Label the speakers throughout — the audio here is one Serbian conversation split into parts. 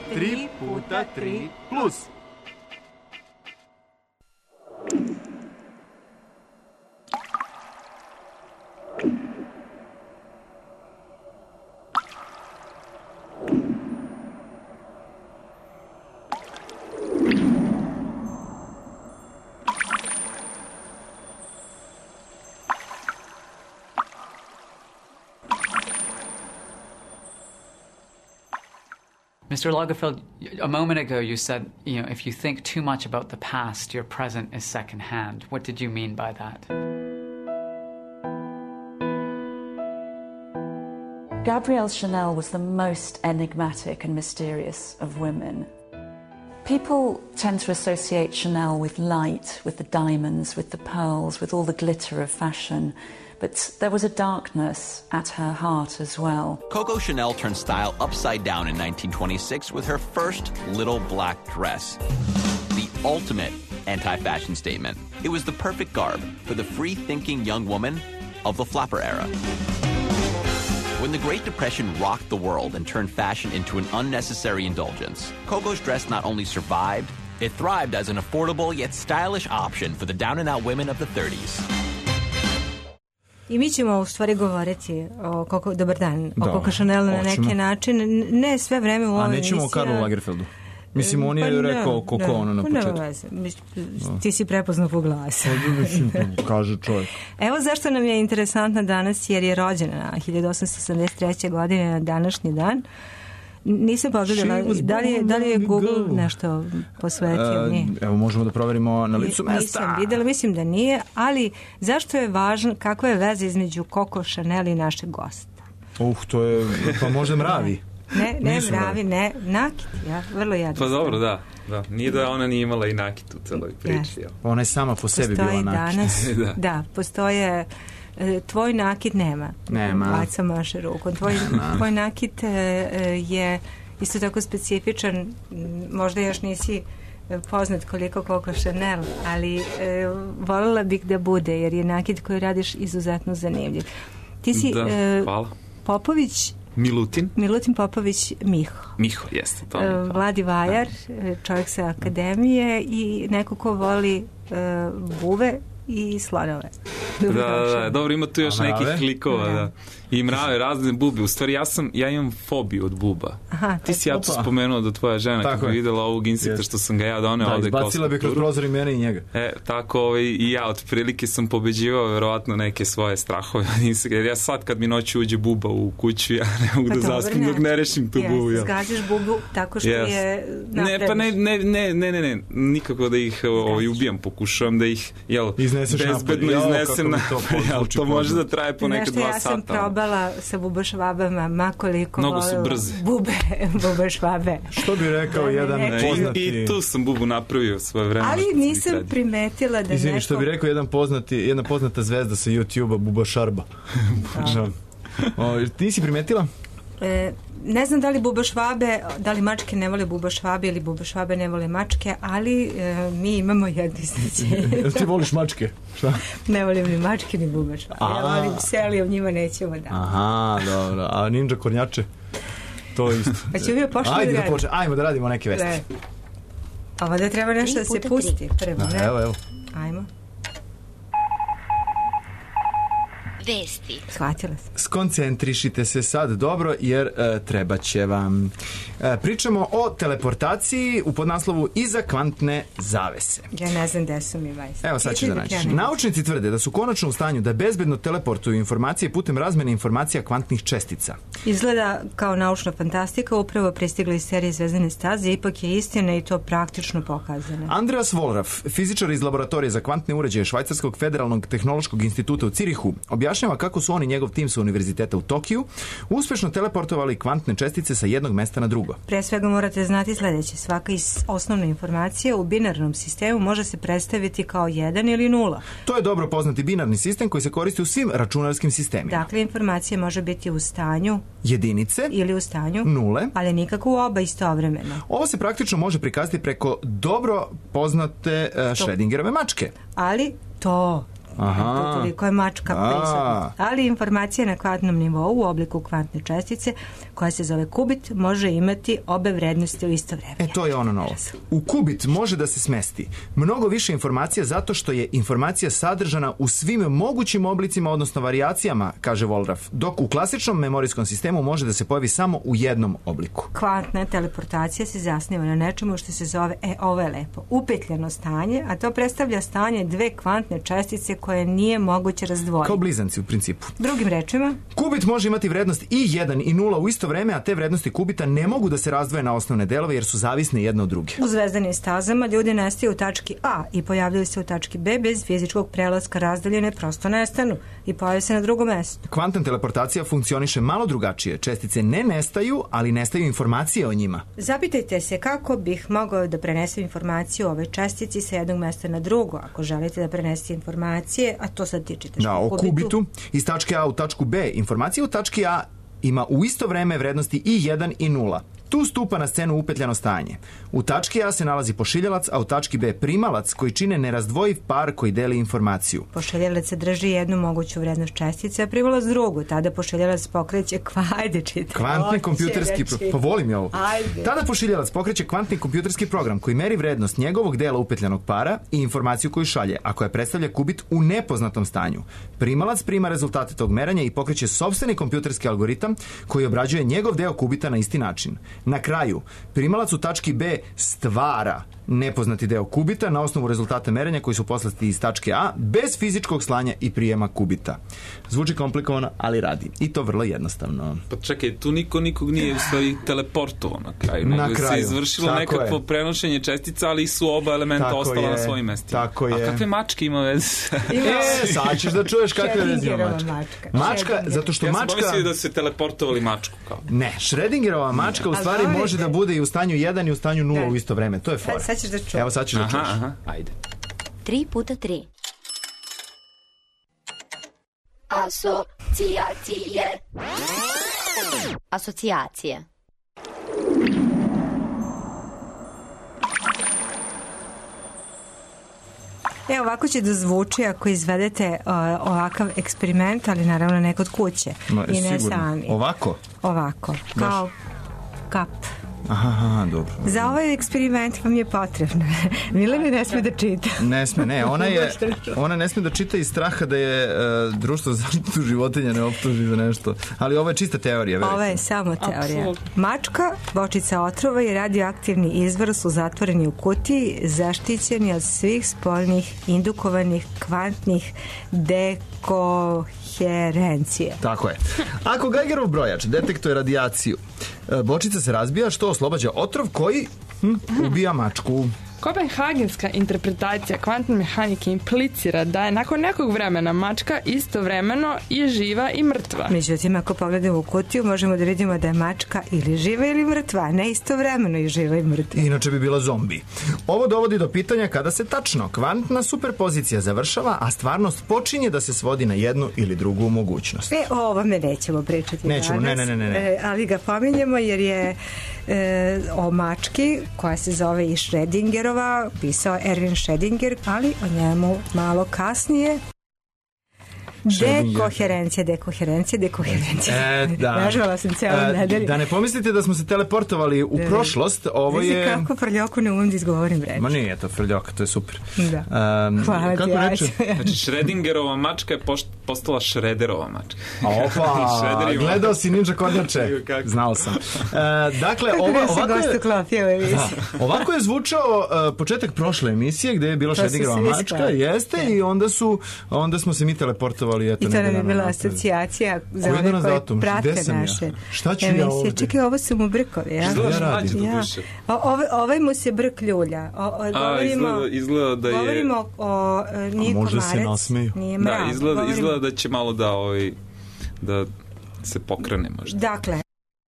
Speaker 1: 3x3 plus.
Speaker 2: Mr. Lagerfeld, a moment ago you said, if you think too much about the past, your present is secondhand. What did you mean by that?
Speaker 3: Gabrielle Chanel was the most enigmatic and mysterious of women. People tend to associate Chanel with light, with the diamonds, with the pearls, with all the glitter of fashion. But there was a darkness at her heart as well.
Speaker 4: Coco Chanel turned style upside down in 1926 with her first little black dress. The ultimate anti-fashion statement. It was the perfect garb for the free-thinking young woman of the flapper era. When the Great Depression rocked the world and turned fashion into an unnecessary indulgence, Coco's dress not only survived, it thrived as an affordable yet stylish option for the down-and-out women of the 30s.
Speaker 5: I mi ćemo u stvari govoriti o dobar dan, o Coco Chanel na neki način, ne sve vreme u ovoj emisiji.
Speaker 6: A nećemo o Karlu Lagerfeldu. Mislim, on je rekao Coco ono na početku.
Speaker 5: Ti si prepoznao po glasu.
Speaker 6: Mislim, kaže čovjek.
Speaker 5: Evo zašto nam je interesantna danas, jer je rođena 1883. godine na današnji dan. Nisam pogledala, da li je Google nešto posvetio? Nije.
Speaker 6: Evo, možemo da proverimo na licu mesta.
Speaker 5: Nisam videla, mislim da nije, ali zašto je važno, kakva je veza između Coco Chanel i našeg gosta?
Speaker 6: To je, pa možda mravi.
Speaker 5: Ne mravi, ne, nakit, vrlo jednostavno.
Speaker 7: Pa dobro, da. Nije da ona nije imala i nakit u celoj priči.
Speaker 6: Pa ona je sama po sebi bila nakit.
Speaker 5: Da, postoje... Tvoj nakit nema. Vaca maše rukom. Tvoj nakit je isto tako specifičan. Možda još nisi poznat koliko Coco Chanel, ali voljela bih da bude, jer je nakit koji radiš izuzetno zanimljiv. Ti si Popović... Milutin Popović
Speaker 7: Miho, jeste.
Speaker 5: Vladi Vajar, čovjek sa akademije i neko ko voli buve i slonove.
Speaker 7: Dobro, ima tu još nekih klikova, da. I mrave, razne bubi. U stvari, ja imam fobiju od buba. Ti si ja tu spomenuo da tvoja žena, kako je videla ovog insekta što sam ga ja doneo ovde.
Speaker 6: Da, izbacila bi kroz prozor i mene i njega.
Speaker 7: Tako i ja otprilike sam pobeđivao verovatno neke svoje strahove od insekta. Jer ja sad kad mi noći uđe buba u kuću, ja ne mogu da zaspim dok ne rešim tu bubu.
Speaker 5: Zgađaš bubu tako što je napraviš.
Speaker 7: Ne, nikako da ih ubijam, pokušavam da ih bezbedno iznesem. To može da traje po neka 2 sata.
Speaker 5: Ja sam probala sa bubašvabama, makoliko
Speaker 7: mnogo su brze.
Speaker 5: Bubašvabe.
Speaker 6: Što bi rekao jedan poznati...
Speaker 7: I tu sam bubu napravio svoje vreme.
Speaker 5: Ali nisam primetila da
Speaker 6: Izvini, što bi rekao jedna poznata zvezda sa YouTube-a, Buba Šarba. Ti nisi primetila?
Speaker 5: Ne znam da li bubašvabe, da li mačke ne vole bubašvabe ili bubašvabe ne vole mačke, ali mi imamo jedno iznećenje.
Speaker 6: Ti voliš mačke? Šta?
Speaker 5: Ne volim ni mačke ni bubašvabe. Ja volim pse, ali o njima nećemo da.
Speaker 6: Aha, dobro. A ninja kornjače? To isto.
Speaker 5: A ćemo mi početi da radimo.
Speaker 6: Ajmo da radimo neke vesti.
Speaker 5: Ovo da treba nešto da se pusti prvo, ne?
Speaker 6: Evo.
Speaker 5: Ajmo.
Speaker 8: Vesti.
Speaker 5: Shvatila sam.
Speaker 6: Skoncentrišite se sad dobro jer treba će vam. Pričamo o teleportaciji u podnaslovu iza kvantne zavese.
Speaker 5: Ja ne znam gde su mi majstor.
Speaker 6: Evo sad ću da naćiš. Naučnici tvrde da su konačno u stanju da bezbedno teleportuju informacije putem razmene informacija kvantnih čestica.
Speaker 5: Izgleda kao naučna fantastika, upravo pristigla iz serije Zvezdane staze, ipak je istina i to praktično pokazano.
Speaker 6: Andreas Wohlraff, fizičar iz laboratorije za kvantne uređaje Švajcarskog federalnog tehnološkog instituta u Cirihu, objašnjava kako su on i njegov tim sa univerziteta u Tokiju uspešno teleportovali kvantne čestice sa jednog mesta na drugo.
Speaker 5: Pre svega morate znati sledeće. Svaka osnovna informacija u binarnom sistemu može se predstaviti kao 1 ili 0.
Speaker 6: To je dobro poznati binarni sistem koji se koristi u svim računarskim sistemima.
Speaker 5: Dakle, informacija može biti u stanju
Speaker 6: jedinice
Speaker 5: ili u stanju
Speaker 6: nule,
Speaker 5: ali nikako u oba istovremeno.
Speaker 6: Ovo se praktično može prikazati preko dobro poznate Schrödingerove mačke.
Speaker 5: Ali to Toliko je mačka prisutna. Ali informacija na kvantnom nivou u obliku kvantne čestice, koja se zove kubit, može imati obe vrednosti u isto vreme.
Speaker 6: To je ono novo. U kubit može da se smesti mnogo više informacija zato što je informacija sadržana u svim mogućim oblicima, odnosno varijacijama, kaže Wohlraff, dok u klasičnom memorijskom sistemu može da se pojavi samo u jednom obliku.
Speaker 5: Kvantna teleportacija se zasniva na nečemu što se zove, ovo je lepo, upetljano stanje, a to predstavlja stanje dve kvantne čestice koje nije moguće razdvojiti.
Speaker 6: Kao blizanci u principu.
Speaker 5: Drugim rečima,
Speaker 6: kubit može imati vrednost i 1 i 0 u isto vreme, a te vrednosti kubita ne mogu da se razdvoje na osnovne delove jer su zavisne jedna od druge.
Speaker 5: U zvezdanim stazama ljudi nestaju u tački A i pojavljaju se u tački B bez fizičkog prelaska, razdaljene prosto nestanu i pojave se na drugom mestu.
Speaker 6: Kvantna teleportacija funkcioniše malo drugačije. Čestice ne nestaju, ali nestaju informacije o njima.
Speaker 5: Zapitajte se kako bih mogao da prenesem informaciju o ovoj čestici sa jednog mesta na drugo, ako želite da prenesete informacije, a to sad tičite
Speaker 6: što o kubitu, iz tačke A u tačku B. Informacija u tački A ima u isto vreme vrednosti i 1 i 0. Tu stupa na scenu upetljano stanje. U tački A se nalazi pošiljalac, a u tački B primalac, koji čine nerazdvojiv par koji deli informaciju.
Speaker 5: Pošiljalac sadrži jednu moguću vrednost čestice, a primalac drugu. Tada pošiljalac pokreće
Speaker 6: kvantni kompjuterski volim je ovo. Tada pošiljalac pokreće kvantni kompjuterski program koji meri vrednost njegovog dela upetljanog para i informaciju koju šalje, a koja predstavlja kubit u nepoznatom stanju. Primalac prima rezultate tog merenja i pokreće sopstveni kompjuterski algoritam koji obrađuje njegov deo kubita na isti način. Na kraju, primalac u tački B stvara nepoznati deo kubita na osnovu rezultata merenja koji su poslati iz tačke A bez fizičkog slanja i prijema kubita. Zvuči komplikovano, ali radi. I to vrlo jednostavno.
Speaker 7: Pa čekaj, tu nikog nije u stvari teleportovao na kraju. Nego se izvršilo nekakvo prenošenje čestica, ali su oba elementa ostala na svojim mestima.
Speaker 6: Tako je.
Speaker 7: A kakve mačke ima veze?
Speaker 6: Sad ćeš da čuješ kakve veze ima mačka. Zato što mačka...
Speaker 7: Ja sam pomislio da se teleportovali mačku kao.
Speaker 6: Ne, Schrödingerova mačka u stvari može da bude i u stanju 1 i u stanju 0 u isto vreme. To je fora. Evo sad ćeš da čuješ. Ajde.
Speaker 8: 3x3. Asocijacije.
Speaker 5: Ovako će da zvuči ako izvedete ovakav eksperiment, ali naravno ne kod kuće. I ne sami. Ovako. Kao kap.
Speaker 6: Aha, dobro.
Speaker 5: Za ovaj eksperiment vam je potrebno. Milena ne sme da čita.
Speaker 6: Ne sme, ne. Ona ne sme da čita iz straha da je društvo za zaštitu životinja ne optuži za nešto. Ali ovo je čista teorija.
Speaker 5: Ovo je samo teorija. Mačka, bočica otrova i radioaktivni izvor su zatvoreni u kutiji, zaštićeni od svih spoljnih indukovanih kvantnih dekoherencije.
Speaker 6: Tako je. Ako Geigerov brojač detektuje radijaciju, bočica se razbija što oslobađa otrov koji ubija mačku.
Speaker 1: Kopenhagenska interpretacija kvantne mehanike implicira da je nakon nekog vremena mačka istovremeno i živa i mrtva.
Speaker 5: Međutim, ako pogledamo u kutiju, možemo da vidimo da je mačka ili živa ili mrtva, ne istovremeno i živa i mrtva.
Speaker 6: Inače bi bila zombi. Ovo dovodi do pitanja kada se tačno kvantna superpozicija završava, a stvarnost počinje da se svodi na jednu ili drugu mogućnost.
Speaker 5: O ovome nećemo pričati
Speaker 6: danas. Ne.
Speaker 5: Ali ga pominjemo jer je o mački koja se zove i Schrödingerova pisao Erwin Schrödinger, ali o njemu malo kasnije. Dekoherencija. Nažala sam cijelu nedelju.
Speaker 6: Da ne pomislite da smo se teleportovali u prošlost, ovo je...
Speaker 5: Znači kako frljoku ne umem da izgovorim reč.
Speaker 6: Ma nije to frljoka, to je super.
Speaker 5: Da. Hvala ti,
Speaker 7: Znači, Schrödingerova mačka je postala Schröderova mačka.
Speaker 6: Opa, gledao si Ninja Kornjače. Znao sam. Dakle, ovako je zvučao početak prošle emisije gde je bila Schrödingerova mačka, jeste, i onda smo se mi teleportovali.
Speaker 5: I to nam je bila asocijacija za one koji prate naše emisije. Čekaj, ovo su mu brkovi, ja? Ovaj mu se brk ljulja.
Speaker 7: Izgleda da je...
Speaker 5: Govorimo o... Nije komarec, nije mrav.
Speaker 7: Da, izgleda da će malo da se pokrene možda.
Speaker 5: Dakle.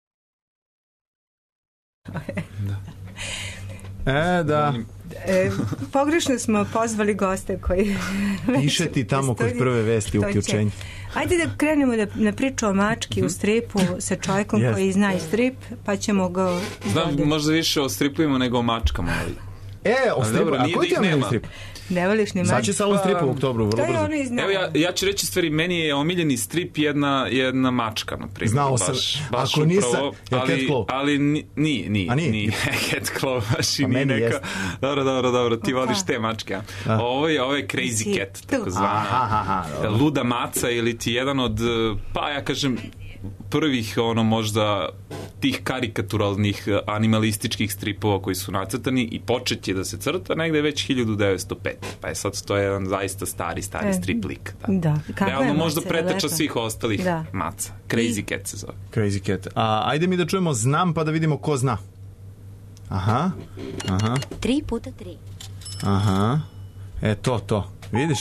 Speaker 6: Da.
Speaker 5: Pogrešno smo pozvali goste koji...
Speaker 6: Piše ti tamo kod prve vesti u uključenju.
Speaker 5: Ajde da krenemo na priču o mački u stripu sa čovjekom koji zna i strip, pa ćemo ga...
Speaker 7: Znam možda više o stripovima nego o mačkama, ali
Speaker 6: O stripu, a koji ti je omiljeni strip?
Speaker 5: Ne voliš ni mačke?
Speaker 6: Sad će salon stripu u oktobru, vrlo brzo.
Speaker 7: Evo, ja ću reći stvari, meni je omiljeni strip jedna mačka, na primjer.
Speaker 6: Znao sam, ako nisam, je Cat Claw.
Speaker 7: Ali nije. Cat Claw baš i nije neka. Dobro, ti voliš te mačke. Ovo je Crazy Cat, tako zvana. Luda maca ili ti jedan od, pa ja kažem, prvih možda tih karikaturalnih animalističkih stripova koji su nacrtani i počet je da se crta negde već 1905. Pa je sad to jedan zaista stari strip lik.
Speaker 5: Da.
Speaker 7: Realno možda preteča svih ostalih maca. Crazy Cat se zove.
Speaker 6: Crazy Cat. Ajde mi da čujemo znam pa da vidimo ko zna. Aha.
Speaker 8: 3x3.
Speaker 6: Aha. To. Vidiš?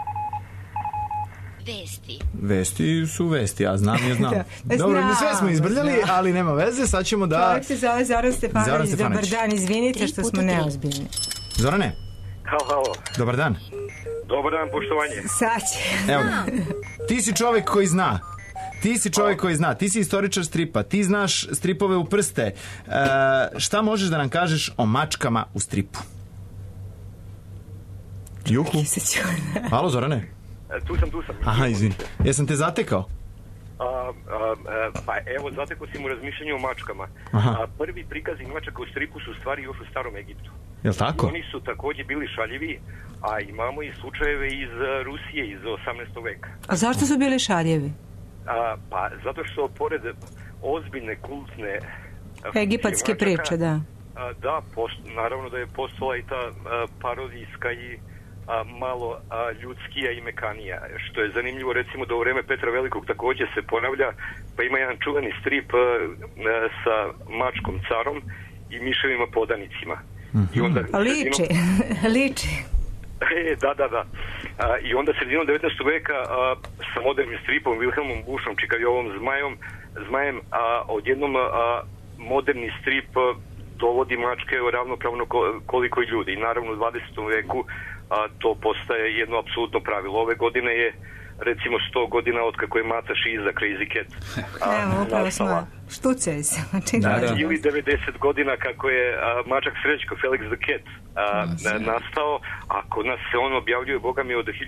Speaker 6: Vesti su vesti, ja znam. Dobro, sve smo izbrljali, ali nema veze, sad ćemo da...
Speaker 5: Čovjek se zove Zoran Stefanović, dobar dan, izvinite što smo neozbiljni.
Speaker 6: Zorane.
Speaker 9: Halo.
Speaker 6: Dobar dan.
Speaker 9: Dobar dan, poštovanje.
Speaker 5: Sad će.
Speaker 6: Evo ga. Ti si čovjek koji zna. Ti si istoričar stripa, ti znaš stripove u prste. Šta možeš da nam kažeš o mačkama u stripu? Juhu. Halo, Zorane.
Speaker 9: Tu sam.
Speaker 6: Aha, izvini. Jesam te zatekao?
Speaker 9: Pa evo, zatekao si mu razmišljanje o mačkama. Prvi prikazi mačaka u stripu su stvari još u Starom Egiptu.
Speaker 6: Jel tako?
Speaker 9: I oni su također bili šaljivi, a imamo i slučajeve iz Rusije iz 18. veka.
Speaker 5: A zašto su bili šaljivi?
Speaker 9: Pa zato što pored ozbiljne kultne
Speaker 5: egipatske priče, da.
Speaker 9: Da, naravno da je postala i ta parodijska i malo ljudskija i mekanija. Što je zanimljivo, recimo da u vreme Petra Velikog također se ponavlja, pa ima jedan čuveni strip sa mačkom carom i miševima podanicima. I onda
Speaker 5: liči.
Speaker 9: Da. I onda sredinom 19. veka sa modernim stripom Wilhelmom Bushom, Čikajovom zmajem, odjednom moderni strip dovodi mačke ravnopravno koliko i ljudi. I naravno u 20. veku to postaje jedno apsolutno pravilo. Ove godine je recimo 100 godina od kako je Maca Šiza Crazy Cat
Speaker 5: nastala. Štucaj se.
Speaker 9: Ili 90 godina kako je mačak Srećko Felix the Cat nastao, a kod nas se on objavljuje, boga mi, od 1932.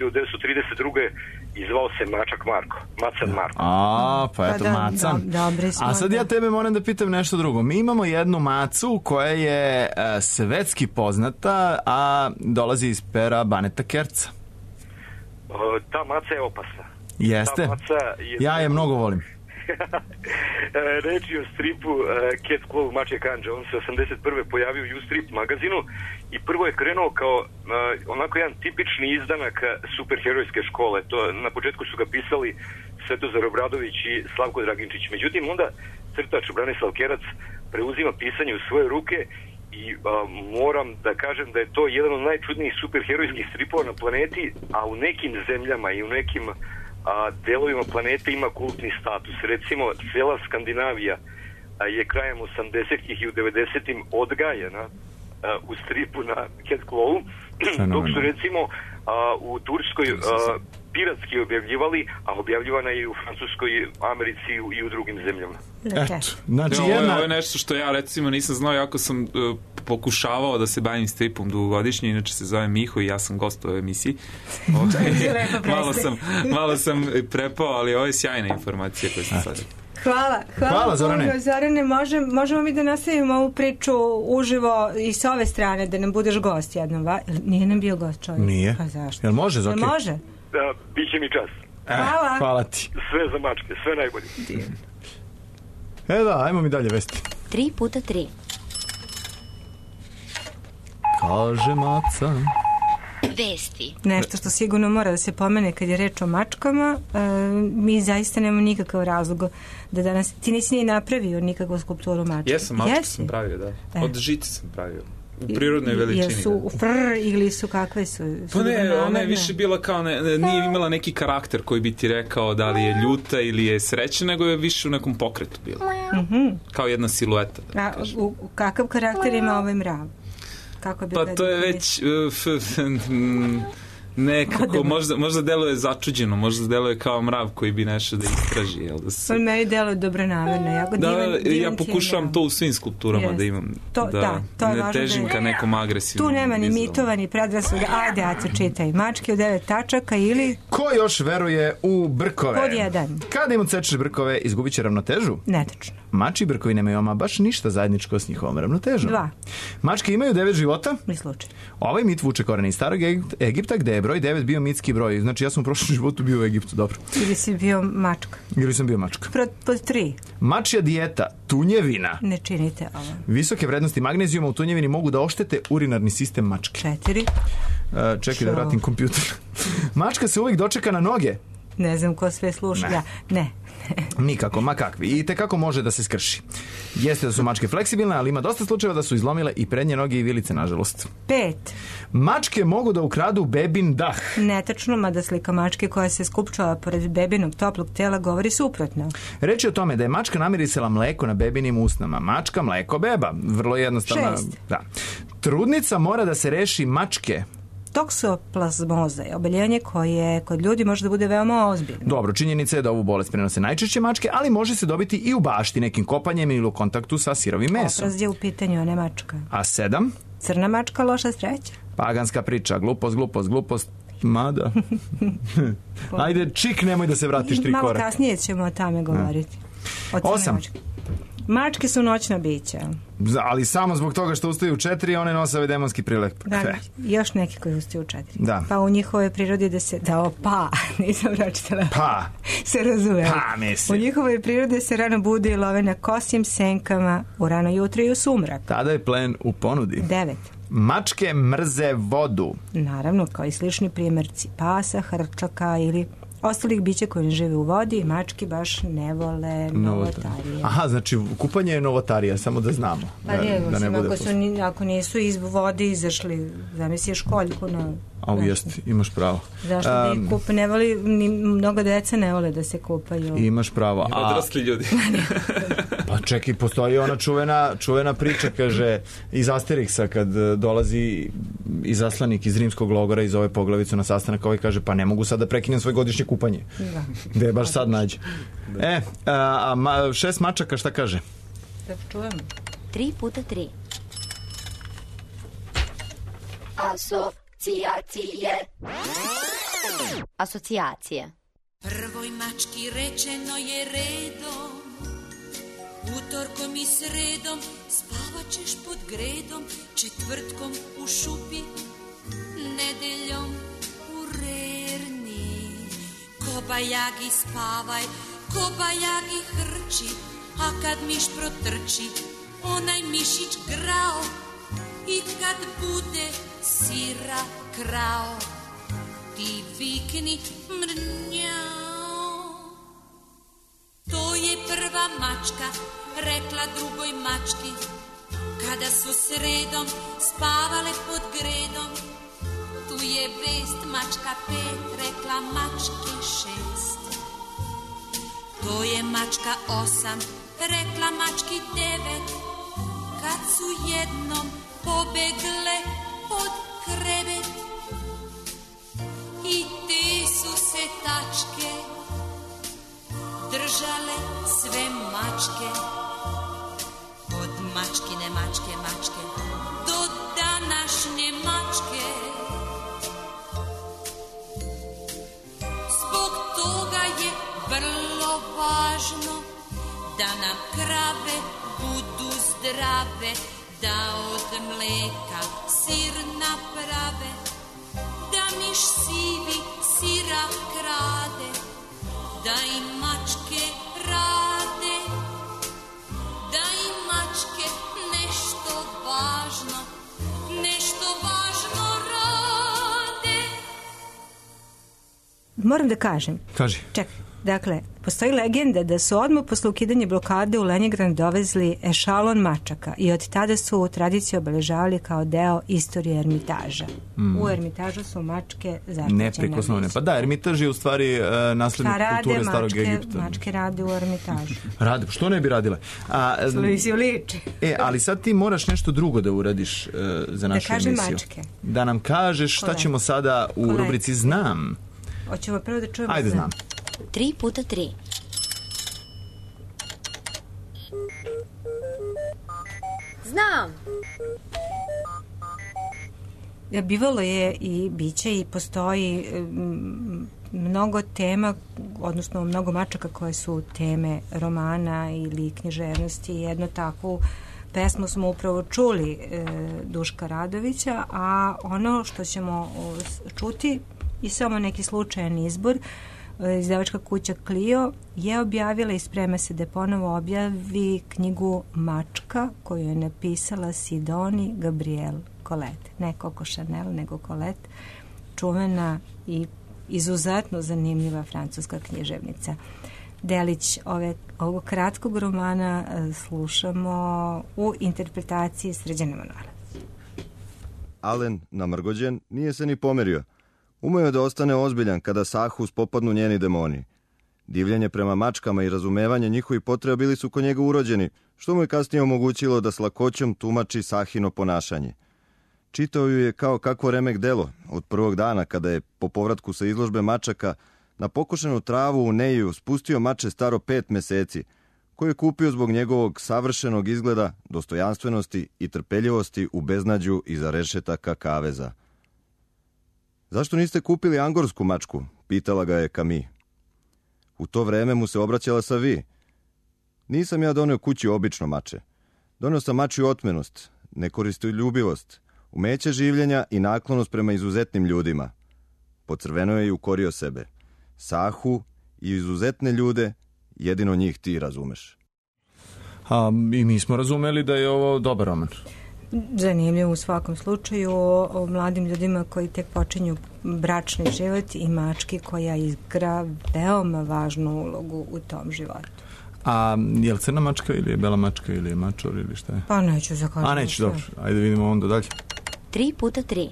Speaker 9: i zvao se Mačak Marko. Macan Marko.
Speaker 6: Pa eto, Macan. A sad ja tebe moram da pitam nešto drugo. Mi imamo jednu macu koja je svetski poznata, a dolazi iz pera Baneta Kerca.
Speaker 9: Ta maca je opasna.
Speaker 6: Jeste? Ja je mnogo volim.
Speaker 9: Reč je o stripu Cat Claw Mačje Kanđa. On se 81. pojavio u U-Strip magazinu i prvo je krenuo kao onako jedan tipični izdanak superherojske škole. Na početku su ga pisali Svetozar Obradović i Slavko Draginčić. Međutim, onda crtač Branislav Kerac preuzima pisanje u svoje ruke i moram da kažem da je to jedan od najčudnijih superherojskih stripova na planeti, a u nekim zemljama i u nekim delovima planete ima kultni status. Recimo, cijela Skandinavija je krajem 80-ih i u 90-im odgajena u stripu na Cat Claw, dok su recimo u Turskoj piratski objavljivali, a objavljivana je i u Francuskoj, Americi i u drugim zemljama.
Speaker 6: Znači,
Speaker 7: ovo je nešto što ja recimo nisam znao, jako sam pokušavao da se bavim stripom dugogodišnje, inače se zove Miho i ja sam gost u ovoj emisiji. Malo sam prepao, ali ovo je sjajna informacija koju sam sad.
Speaker 5: Hvala
Speaker 6: Zorane.
Speaker 5: Zorane, možemo mi da nastavimo ovu priču uživo i s ove strane, da nam budeš gost jednom. Nije nam bio gost čovjek?
Speaker 6: Nije.
Speaker 5: Pa zašto?
Speaker 6: Jel može, Zoki?
Speaker 5: Može?
Speaker 9: Da, bit će mi čas.
Speaker 5: Hvala
Speaker 6: ti.
Speaker 9: Sve za mačke, sve najbolje.
Speaker 6: Da, ajmo mi dalje vesti.
Speaker 8: 3x3.
Speaker 6: Kaže maca.
Speaker 8: Vesti.
Speaker 5: Nešto što sigurno mora da se pomene kad je reč o mačkama. Mi zaista nemamo nikakav razlog da danas... Ti nisi nije napravio nikakvu skulpturu mačke.
Speaker 7: Jesam, mačke sam pravio, da. Od žice sam pravio. U prirodnoj veličini.
Speaker 5: Jesu ili su kakve su?
Speaker 7: Pa ne, ona je više bila kao, nije imala neki karakter koji bi ti rekao da li je ljuta ili je srećna, nego je više u nekom pokretu bila. Kao jedna silueta.
Speaker 5: Kakav karakter ima ovaj mrav?
Speaker 7: Pa to je već nekako, možda deluje začuđeno, možda deluje kao mrav koji bi nešto da istraži. Jel, da se...
Speaker 5: meni deluje dobronamerno.
Speaker 7: Ja pokušavam to u svim skulpturama da imam. To ne težim ka nekom agresivnom.
Speaker 5: Tu nema ni mitova, ni predrasuda. Ajde, Aco, čitaj. Mačke u 9 tačaka ili...
Speaker 6: Ko još veruje u brkove?
Speaker 5: Pod 1.
Speaker 6: Kada im odsečeš brkove, izgubit će ravnotežu?
Speaker 5: Netačno.
Speaker 6: Mači i brkovi nemaju ama baš ništa zajedničko s njihovom ravnotežom.
Speaker 5: 2. Mačke
Speaker 6: imaju 9 života?
Speaker 5: Ni slučaj.
Speaker 6: Ovaj mit vuče korene iz starog Egipta, gde je broj 9 bio mitski broj. Znači, ja sam u prošlom životu bio u Egiptu, dobro.
Speaker 5: Ili si bio mačka.
Speaker 6: Ili sam bio mačka.
Speaker 5: Pod 3.
Speaker 6: Mačja dijeta, tunjevina.
Speaker 5: Ne činite ovo.
Speaker 6: Visoke vrednosti magnezijuma u tunjevini mogu da oštete urinarni sistem mačke.
Speaker 5: 4.
Speaker 6: Čekaj da vratim kompjuter. Mačka se uvijek dočeka na noge.
Speaker 5: Ne znam ko sve sluša. Ne.
Speaker 6: Nikako, ma kakvi. I tekako može da se skrši. Jeste da su mačke fleksibilne, ali ima dosta slučajeva da su izlomile i prednje noge i vilice, nažalost.
Speaker 5: 5.
Speaker 6: Mačke mogu da ukradu bebin dah.
Speaker 5: Netačno, mada slika mačke koja se skupčala pored bebinog toplog tela govori suprotno.
Speaker 6: Reč je o tome da je mačka namirisala mleko na bebinim usnama. Mačka, mleko, beba. Vrlo jednostavno.
Speaker 5: 6.
Speaker 6: Da. Trudnica mora da se reši mačke.
Speaker 5: Toksoplazmoza je oboljenje koje kod ljudi može da bude veoma ozbiljno.
Speaker 6: Dobro, činjenica je da ovu bolest prenose najčešće mačke, ali može se dobiti i u bašti nekim kopanjem ili u kontaktu sa sirovim mesom.
Speaker 5: Opraz je u pitanju, a ne mačka.
Speaker 6: A 7?
Speaker 5: Crna mačka, loša sreća.
Speaker 6: Paganska priča, glupost, mada. Ajde, čik, nemoj da se vratiš 3 koraka.
Speaker 5: Malo kasnije ćemo o tome govoriti.
Speaker 6: 8.
Speaker 5: Mačke su noćna bića.
Speaker 6: Ali samo zbog toga što ustaju u 4, one nose ovaj demonski prilep.
Speaker 5: Da, još neki koji ustaju u 4.
Speaker 6: Da.
Speaker 5: Pa u njihovoj prirodi da se... nisam pročitala. Se razume.
Speaker 6: Mislim.
Speaker 5: U njihovoj prirodi se rano bude i love na kosjim senkama u rano jutro i u sumrak.
Speaker 6: Tada je plen u ponudi.
Speaker 5: 9.
Speaker 6: Mačke mrze vodu.
Speaker 5: Naravno, kao i slični primjerci pasa, hrčaka ili ostalih bića koji ne žive u vodi, mački baš ne vole novotarije.
Speaker 6: Aha, znači kupanje je novotarija, samo da znamo.
Speaker 5: Pa da ne bude ako nisu iz vode izašli, zamisli školjku na...
Speaker 6: imaš pravo.
Speaker 5: Zašto da ih kupe? Ne voli, mnogo deca ne vole da se kupaju.
Speaker 6: Imaš pravo.
Speaker 7: Odrasli ljudi.
Speaker 6: Pa čekaj, postoji ona čuvena priča, kaže, iz Asterixa, kad dolazi izaslanik iz rimskog logora iz ove poglavicu na sastanak, ovaj kaže, pa ne mogu sad da prekinem svoje godišnje kupanje. Gde je baš sad nađe. 6 mačaka, šta kaže?
Speaker 5: Da čujem.
Speaker 8: 3 puta 3. Asocijacije.
Speaker 10: Prvoj mački rečeno je redom, utorkom i sredom spavat ćeš pod gredom, četvrtkom u šupi, nedeljom u rerni. Kobajagi spavaj, kobajagi hrči, a kad miš protrči, onaj mišić grao, i kad bude sira krao, ti vikni mrnjao. To je prva mačka rekla drugoj mački, kada su sredom spavale pod gredom. Tu je vest, mačka 5 rekla mački 6. To je mačka 8 rekla mački 9, kad su jednom pobegle pod krevet. I te su se tačke držale sve mačke, od mačkine mačke do današnje mačke. Zbog toga je vrlo važno da nam krave budu zdrave, da od mleka sir naprave, da miš sivi sira krade, da i mačke rade, da i mačke nešto važno rade.
Speaker 5: moram da kažem.
Speaker 6: Kaži.
Speaker 5: Čekaj, dakle, postoji legenda da su odmah posle ukidanja blokade u Leningrad dovezli ešalon mačaka i od tada su tradiciju obeležavali kao deo istorije Ermitaža. U Ermitažu su mačke zaštićene.
Speaker 6: Neprikosnovene. Pa da, Ermitaž je u stvari naslednik kulture starog Egipta.
Speaker 5: Mačke rade u Ermitažu.
Speaker 6: Rade, što ne bi radile?
Speaker 5: Slovisi uliči.
Speaker 6: Ali sad ti moraš nešto drugo da uradiš za našu emisiju. Da kažem mačke. Da nam kažeš šta ćemo sada u rubrici Znam.
Speaker 5: Hoćemo prvo da čujemo.
Speaker 6: Ajde, Znam.
Speaker 8: 3x3. Znam.
Speaker 5: Bivalo je i biće i postoji mnogo tema, odnosno mnogo mačaka koje su teme romana ili književnosti. Jednu takvu pesmu smo upravo čuli Duška Radovića, a ono što ćemo čuti i samo neki slučajan izbor, izdavačka kuća Clio je objavila i sprema se da ponovo objavi knjigu Mačka koju je napisala Sidonie Gabrielle Colette. Ne Coco Chanel, nego Colette, čuvena i izuzetno zanimljiva francuska književnica. Delić ovog kratkog romana slušamo u interpretaciji Srđana Manora.
Speaker 11: Alen, namrgođen, nije se ni pomerio. Umeo je da ostane ozbiljan kada Sahu spopadnu njeni demoni. Divljenje prema mačkama i razumevanje njihovih potreba bili su kod njega urođeni, što mu je kasnije omogućilo da s lakoćom tumači Sahino ponašanje. Čitao ju je kao kakvo remek delo, od prvog dana kada je po povratku sa izložbe mačaka na pokošenu travu u Neiju spustio mače staro 5 meseci, koje je kupio zbog njegovog savršenog izgleda, dostojanstvenosti i trpeljivosti u beznađu iza rešetaka kaveza. Zašto niste kupili angorsku mačku? Pitala ga je Camille. U to vreme mu se obraćala sa vi. Nisam ja doneo kući obično mače. Doneo sam mačju otmenost, nekoristoljubivost, umeće življenja i naklonost prema izuzetnim ljudima. Pocrveno je i ukorio sebe. Sahu i izuzetne ljude, jedino njih ti razumeš.
Speaker 6: I mi smo razumeli da je ovo dobar roman.
Speaker 5: Zanimljivo u svakom slučaju o mladim ljudima koji tek počinju bračni život i mački koja igra veoma važnu ulogu u tom životu.
Speaker 6: A je li crna mačka ili je bela mačka ili je mačor ili šta je?
Speaker 5: Pa neću zakazati.
Speaker 6: A neću, dobro. Ajde vidimo onda dalje.
Speaker 8: 3x3.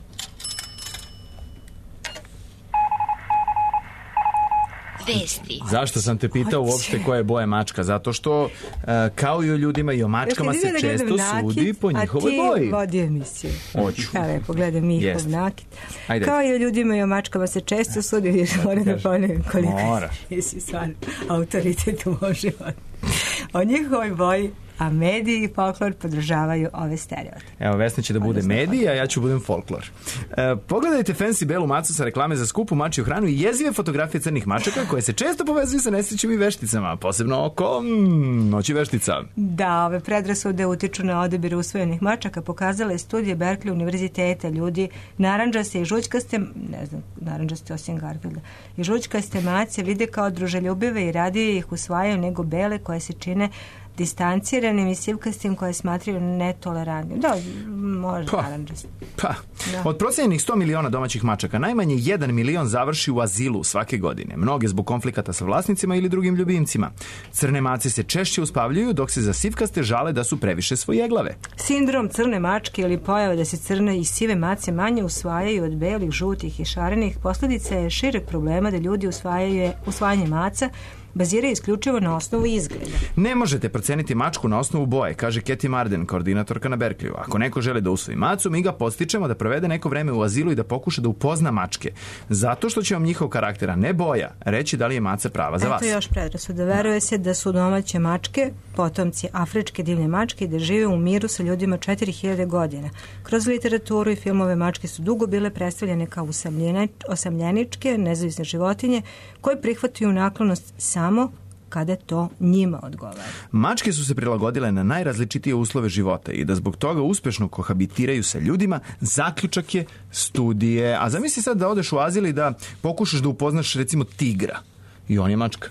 Speaker 8: Vesti.
Speaker 6: Zašto sam te pitao uopšte koja je boja mačka? Zato što kao i o ljudima i o mačkama se često sudi po njihovoj boji.
Speaker 5: A ti vodi emisiju.
Speaker 6: Hoću.
Speaker 5: Ja pogledam njihov nakit.
Speaker 6: Ajde.
Speaker 5: Kao i o ljudima i o mačkama se često sudi. Viš, moram da ponovim koliko si stvarno autoritet u mom životu. O njihovoj boji, a mediji i folklor podržavaju ove stereotipe.
Speaker 6: Evo, Vesna će da bude medij, a ja ću budem folklor. Pogledajte fancy belu macu sa reklame za skupu mačju hranu i jezive fotografije crnih mačaka koje se često povezuju sa nesrećima i vešticama, posebno oko noći veštica.
Speaker 5: Da, ove predrasude utiču na odabir usvojenih mačaka pokazala je studija Berkeley univerziteta. Ljudi narandžaste i žućkaste, ne znam, narandžaste osim Garfielda, i žućkaste mace vide kao druželjubive i radije ih usvajaju nego bele koje se čine distanciranim i sivkastim koje smatraju netolerantnim. Da, može naranđasti.
Speaker 6: Da. Od procenjenih 100 miliona domaćih mačaka, najmanje 1 milion završi u azilu svake godine. Mnoge zbog konflikata sa vlasnicima ili drugim ljubimcima. Crne mace se češće uspavljuju, dok se za sivkaste žale da su previše svojeglave.
Speaker 5: Sindrom crne mačke ili pojava da se crne i sive mace manje usvajaju od belih, žutih i šarenih posljedica je šireg problema da ljudi usvajanje maca baziraju isključivo na osnovu izgleda.
Speaker 6: Ne možete proceniti mačku na osnovu boje, kaže Katie Marden, koordinatorka na Berkeleyu. Ako neko želi da usvoji macu, mi ga podstičemo da provede neko vreme u azilu i da pokuša da upozna mačke. Zato što će vam njihov karakter, a ne boja, reći da li je maca prava za vas.
Speaker 5: Eto još predrasuda. Veruje se da su domaće mačke potomci afričke divlje mačke i da žive u miru sa ljudima 4000 godina. Kroz literaturu i filmove mačke su dugo bile predstavljene kao osamljeničke, nezavisne životinje koje prihvataju naklonost samo kada to njima odgovara.
Speaker 6: Mačke su se prilagodile na najrazličitije uslove života i da zbog toga uspešno kohabitiraju sa ljudima, zaključak je studije. A zamisli sad da odeš u azil i da pokušaš da upoznaš recimo tigra. I on je mačka.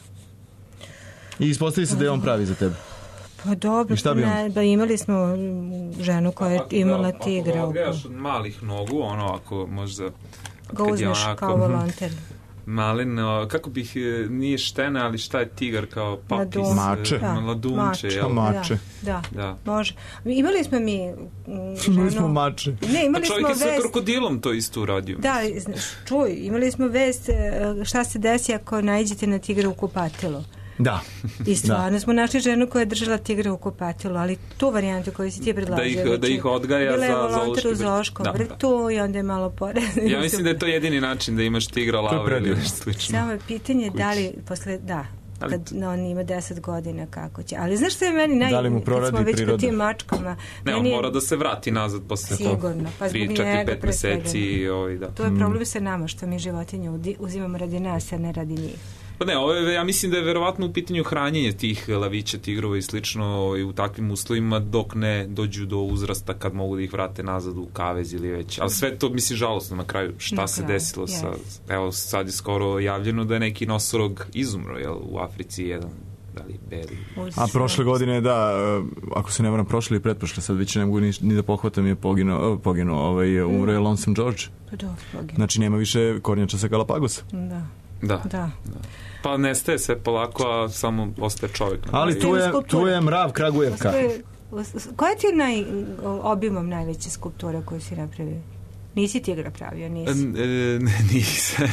Speaker 6: I ispostavi se da je on pravi za tebe.
Speaker 5: Pa dobro, imali smo ženu koja je imala tigra.
Speaker 7: Ako ga od malih nogu, ono ako možda...
Speaker 5: Ga uzmeš kao volonter.
Speaker 7: maleno, kako bih, nije štena, ali šta je tigar kao papis?
Speaker 6: Mače.
Speaker 7: Ladunče.
Speaker 6: Mače.
Speaker 5: Da, može. Imali smo mi
Speaker 6: imali smo mače.
Speaker 5: Ne, imali smo
Speaker 7: čovjek
Speaker 5: vest.
Speaker 7: je sa krokodilom to isto uradio.
Speaker 5: Da, čuj, imali smo vest šta se desi ako naiđete na tigra u kupatilu.
Speaker 6: Da.
Speaker 5: I stvarno smo našli ženu koja je držala tigra u kupatilu, ali tu varijantu koju si ti predlažio.
Speaker 7: Da ih odgaja za zoološki.
Speaker 5: Bila je volonter u zoološkom vrtu i onda je malo porezno.
Speaker 7: Ja mislim da je to jedini način da imaš tigra lava ili nešto slično.
Speaker 5: Samo je pitanje da li posle, kad on ima 10 godina kako će. Ali znaš što je meni
Speaker 6: da li mu proradi
Speaker 5: već po tim mačkama?
Speaker 7: Ne, on mora da se vrati nazad posle
Speaker 5: sigurno, pa zbog njega
Speaker 7: 3-4-5 meseci. Da.
Speaker 5: To je problem sa nama, što mi životinje uzimamo radi nas, a ne radi njih.
Speaker 7: Pa ne, ja mislim da je verovatno u pitanju hranjenje tih lavića, tigrova i slično u takvim uslovima dok ne dođu do uzrasta kad mogu da ih vrate nazad u kavez ili već. Ali sve to, mislim, žalosno na kraju. Šta se desilo sa... Evo, sad je skoro javljeno da je neki nosorog izumro, jel, u Africi jedan, da li beli.
Speaker 6: A prošle godine, da, ako se ne varam, prošle ili pretprošle, sad već ne mogu ni da pohvatam, je poginuo, umro je Lonesome George. Znači, nema više kornjača sa Galapagosa.
Speaker 5: Da.
Speaker 7: Pa nestaje sve polako, a samo ostaje čovjek.
Speaker 6: Ali tu je mrav Kragujevka.
Speaker 5: Koja ti je obimom najveća skulptura koju si napravio? Nisi tigra pravio, nisi?
Speaker 7: Nisam.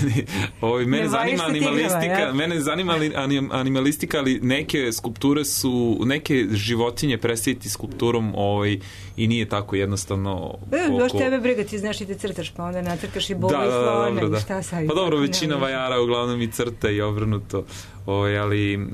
Speaker 7: Mene zanima animalistika, ali neke skulpture su, neke životinje predstaviti skulpturom i nije tako jednostavno.
Speaker 5: Još tebe briga, ti znaš i te crtaš, pa onda nacrtaš i bogu i slone, šta sad?
Speaker 7: Pa dobro, većina vajara uglavnom i crta i obrnuto, ali...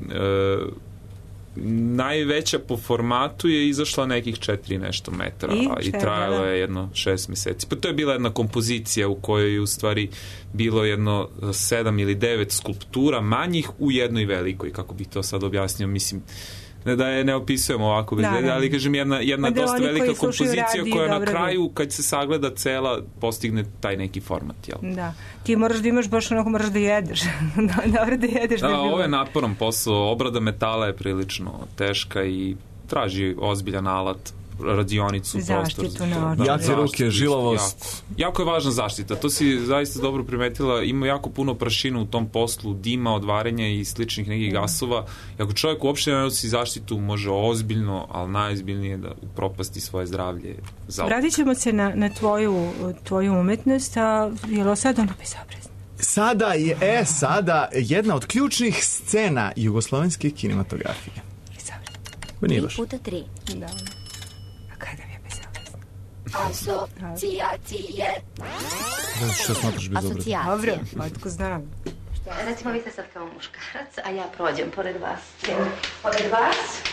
Speaker 7: najveća po formatu je izašla nekih 4 nešto metara i trajalo je jedno 6 meseci. Pa to je bila jedna kompozicija u kojoj je u stvari bilo jedno 7 ili 9 skulptura manjih u jednoj velikoj, kako bih to sad objasnio, mislim da je ne opisujem ovako bez vede, ali kažem jedna dosta velika kompozicija koja na kraju kad se sagleda cela postigne taj neki format, jel?
Speaker 5: Da, ti moraš da imaš baš onako, moraš da jedeš dobro da jedeš.
Speaker 7: Ovo je naporan posao, obrada metala je prilično teška i traži ozbiljan alat, radionicu,
Speaker 5: zaštitu,
Speaker 6: jake ruke, žilavost.
Speaker 7: Jako je važna zaštita, to si zaista dobro primetila, ima jako puno prašina u tom poslu, dima od varenja i sličnih nekih gasova. I ako čovjek uopšte ne nosi zaštitu, može ozbiljno, ali najozbiljnije da upropasti svoje zdravlje.
Speaker 5: Vratit ćemo se na tvoju umetnost, a je li sad ono bezobrazno?
Speaker 6: Sada jedna od ključnih scena jugoslovenske kinematografije.
Speaker 8: Bezobrazno. 3x3.
Speaker 5: Da. Kada mi je bezobrazno?
Speaker 8: Asocijacije.
Speaker 6: Što smatraš bezobrazno?
Speaker 5: Dobro, otko znam.
Speaker 8: Recimo, vi ste sad kao muškarac, a ja prođem pored vas. Pored vas?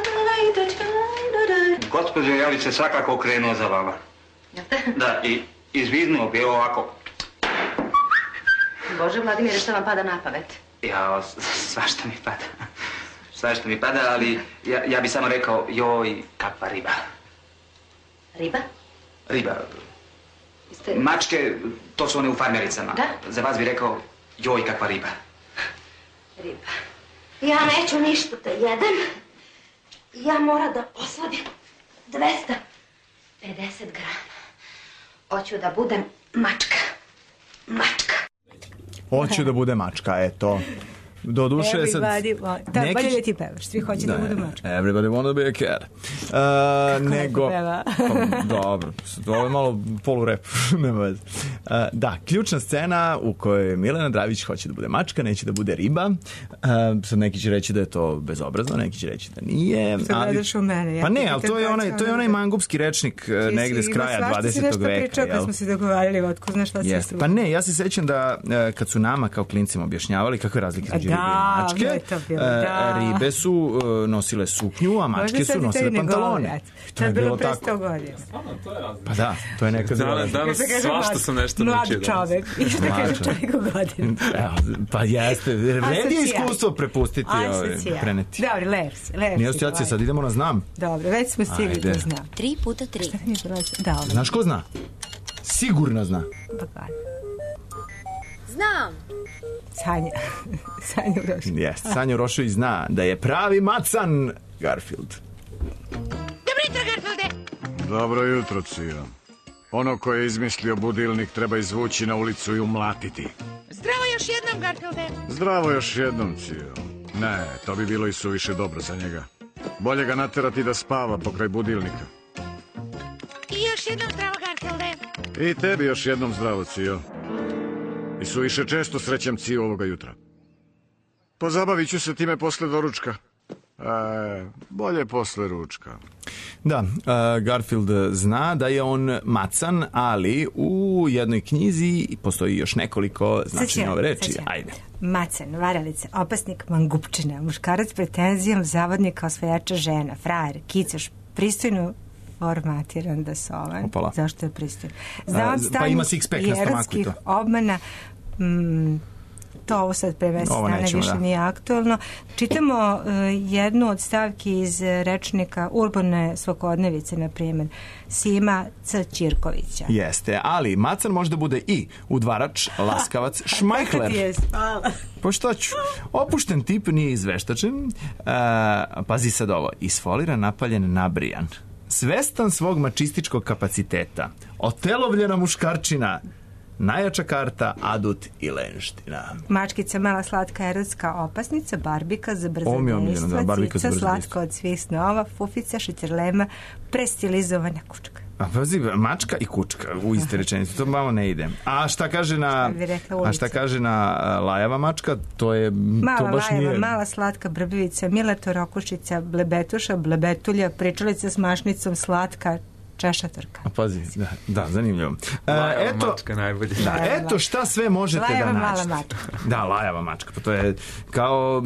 Speaker 12: Gospođo, ja bi se svakako okrenuo za vama. Da, i izviznuo bi ovako.
Speaker 8: Bože, Vladimire, što vam pada na pamet?
Speaker 12: Ja, svašta mi pada, ali ja bi samo rekao, joj, kakva riba.
Speaker 8: Riba?
Speaker 12: Riba. Mačke, to su one u farmericama.
Speaker 8: Da?
Speaker 12: Za vas bi rekao, joj, kakva riba.
Speaker 8: Riba. Ja neću ništa da jedem. Ja moram da osladim 250 grama. Hoću da budem mačka.
Speaker 6: Hoću da bude mačka, eto. Do duše sad...
Speaker 5: Bolje da ti pevaš, svi hoće da budu mačka.
Speaker 6: Everybody wanna be a cat. Nego... Dobro, ovo je malo polurep, nema veze. Da, ključna scena u kojoj Milena Dravić hoće da bude mačka, neće da bude riba. Sad neki će reći da je to bezobrazno, neki će reći da nije.
Speaker 5: Sad gledaš u mene.
Speaker 6: Pa ne, ali to je onaj mangupski rečnik negde s kraja 20. veka. Ti si nešto
Speaker 5: pričao kad smo se dogovarali, otko znaš šta se stručilo.
Speaker 6: Pa ne, ja se sećam da kad su nama kao klincima objašnjavali kakve razlike između ribe i mačke, ribe su nosile suknju, a mačke su nosile pantalone.
Speaker 5: To je bilo pre 100 godina.
Speaker 6: Pa da, to je nekad...
Speaker 7: Danas svašta sam nešto naučio.
Speaker 5: Mlad čovek. I što kaže čovek u godinu.
Speaker 6: Pa jeste. Red je iskustvo prepustiti, preneti.
Speaker 5: Dobro, lep si.
Speaker 6: Nije asocijacija, sad idemo na znam.
Speaker 5: Dobro, već smo stigli da znam.
Speaker 8: 3x3.
Speaker 5: Šta mi je prošlo? Da,
Speaker 6: znaš ko zna? Sigurno zna.
Speaker 8: Znam.
Speaker 5: Sanja Urošević.
Speaker 6: Jeste, Sanja Urošević zna da je pravi macan Garfield.
Speaker 8: Dobro jutro, Garfielde.
Speaker 13: Dobro jutro, Cija. Ono ko je izmislio budilnik treba izvući na ulicu i umlatiti.
Speaker 8: Zdravo još jedna
Speaker 14: jednom, Garfielde.
Speaker 13: Zdravo još jednom, Cio. Ne, to bi bilo i suviše dobro za njega. Bolje ga naterati da spava pokraj budilnika.
Speaker 14: I još jednom zdravo, Garfielde.
Speaker 13: I tebi još jednom zdravo, Cio. I suviše često srećem Cio ovoga jutra. Pozabavit ću se time posle doručka. Bolje posle ručka.
Speaker 6: Da, Garfield zna da je on macan, ali u jednoj knjizi postoji još nekoliko značajne ove reči. Ajde.
Speaker 5: Macan, varalica, opasnik, mangupčina, muškarac pretenzijom, zavodnik, osvajača žena, frajer, kicaš, pristojno formatiran da sovan.
Speaker 6: Opala.
Speaker 5: Zašto je pristojno?
Speaker 6: Pa ima six-pack na stomaku i to.
Speaker 5: Obmana, to ovo sad prevesti strane više nije aktualno. Čitamo jednu od stavki iz rečnika Urbane svakodnevice, na primjer, Sima C. Ćirkovića.
Speaker 6: Jeste, ali macan može da bude i udvarač, laskavac, šmajhler. Pa šta ću? Opušten tip, nije izveštačen. Pazi sad ovo. Isfoliran, napaljen, nabrijan. Svestan svog mačističkog kapaciteta. Otelovljena muškarčina. Najjača karta, adut i lenština.
Speaker 5: Mačkica, mala slatka erotska opasnica, barbika za brzo dejstva, cica, slatka od svih snova, fufica, šećerlema, prestilizovana kučka.
Speaker 6: A pazi, mačka i kučka u iste rečenici, to malo ne ide. A šta kaže na lajava mačka, to je
Speaker 5: mala
Speaker 6: to baš
Speaker 5: lajava,
Speaker 6: nije.
Speaker 5: Mala slatka brbljica, milata rokušica, blebetuša, blebetulja, pričalica s mašnicom, slatka, češatorka.
Speaker 6: A pazi, da, zanimljivo.
Speaker 7: Lajava mačka najbolje.
Speaker 6: Eto šta sve možete
Speaker 5: lajava,
Speaker 6: da nađete.
Speaker 5: Mala mačka.
Speaker 6: Da, lajava mačka, pa to je kao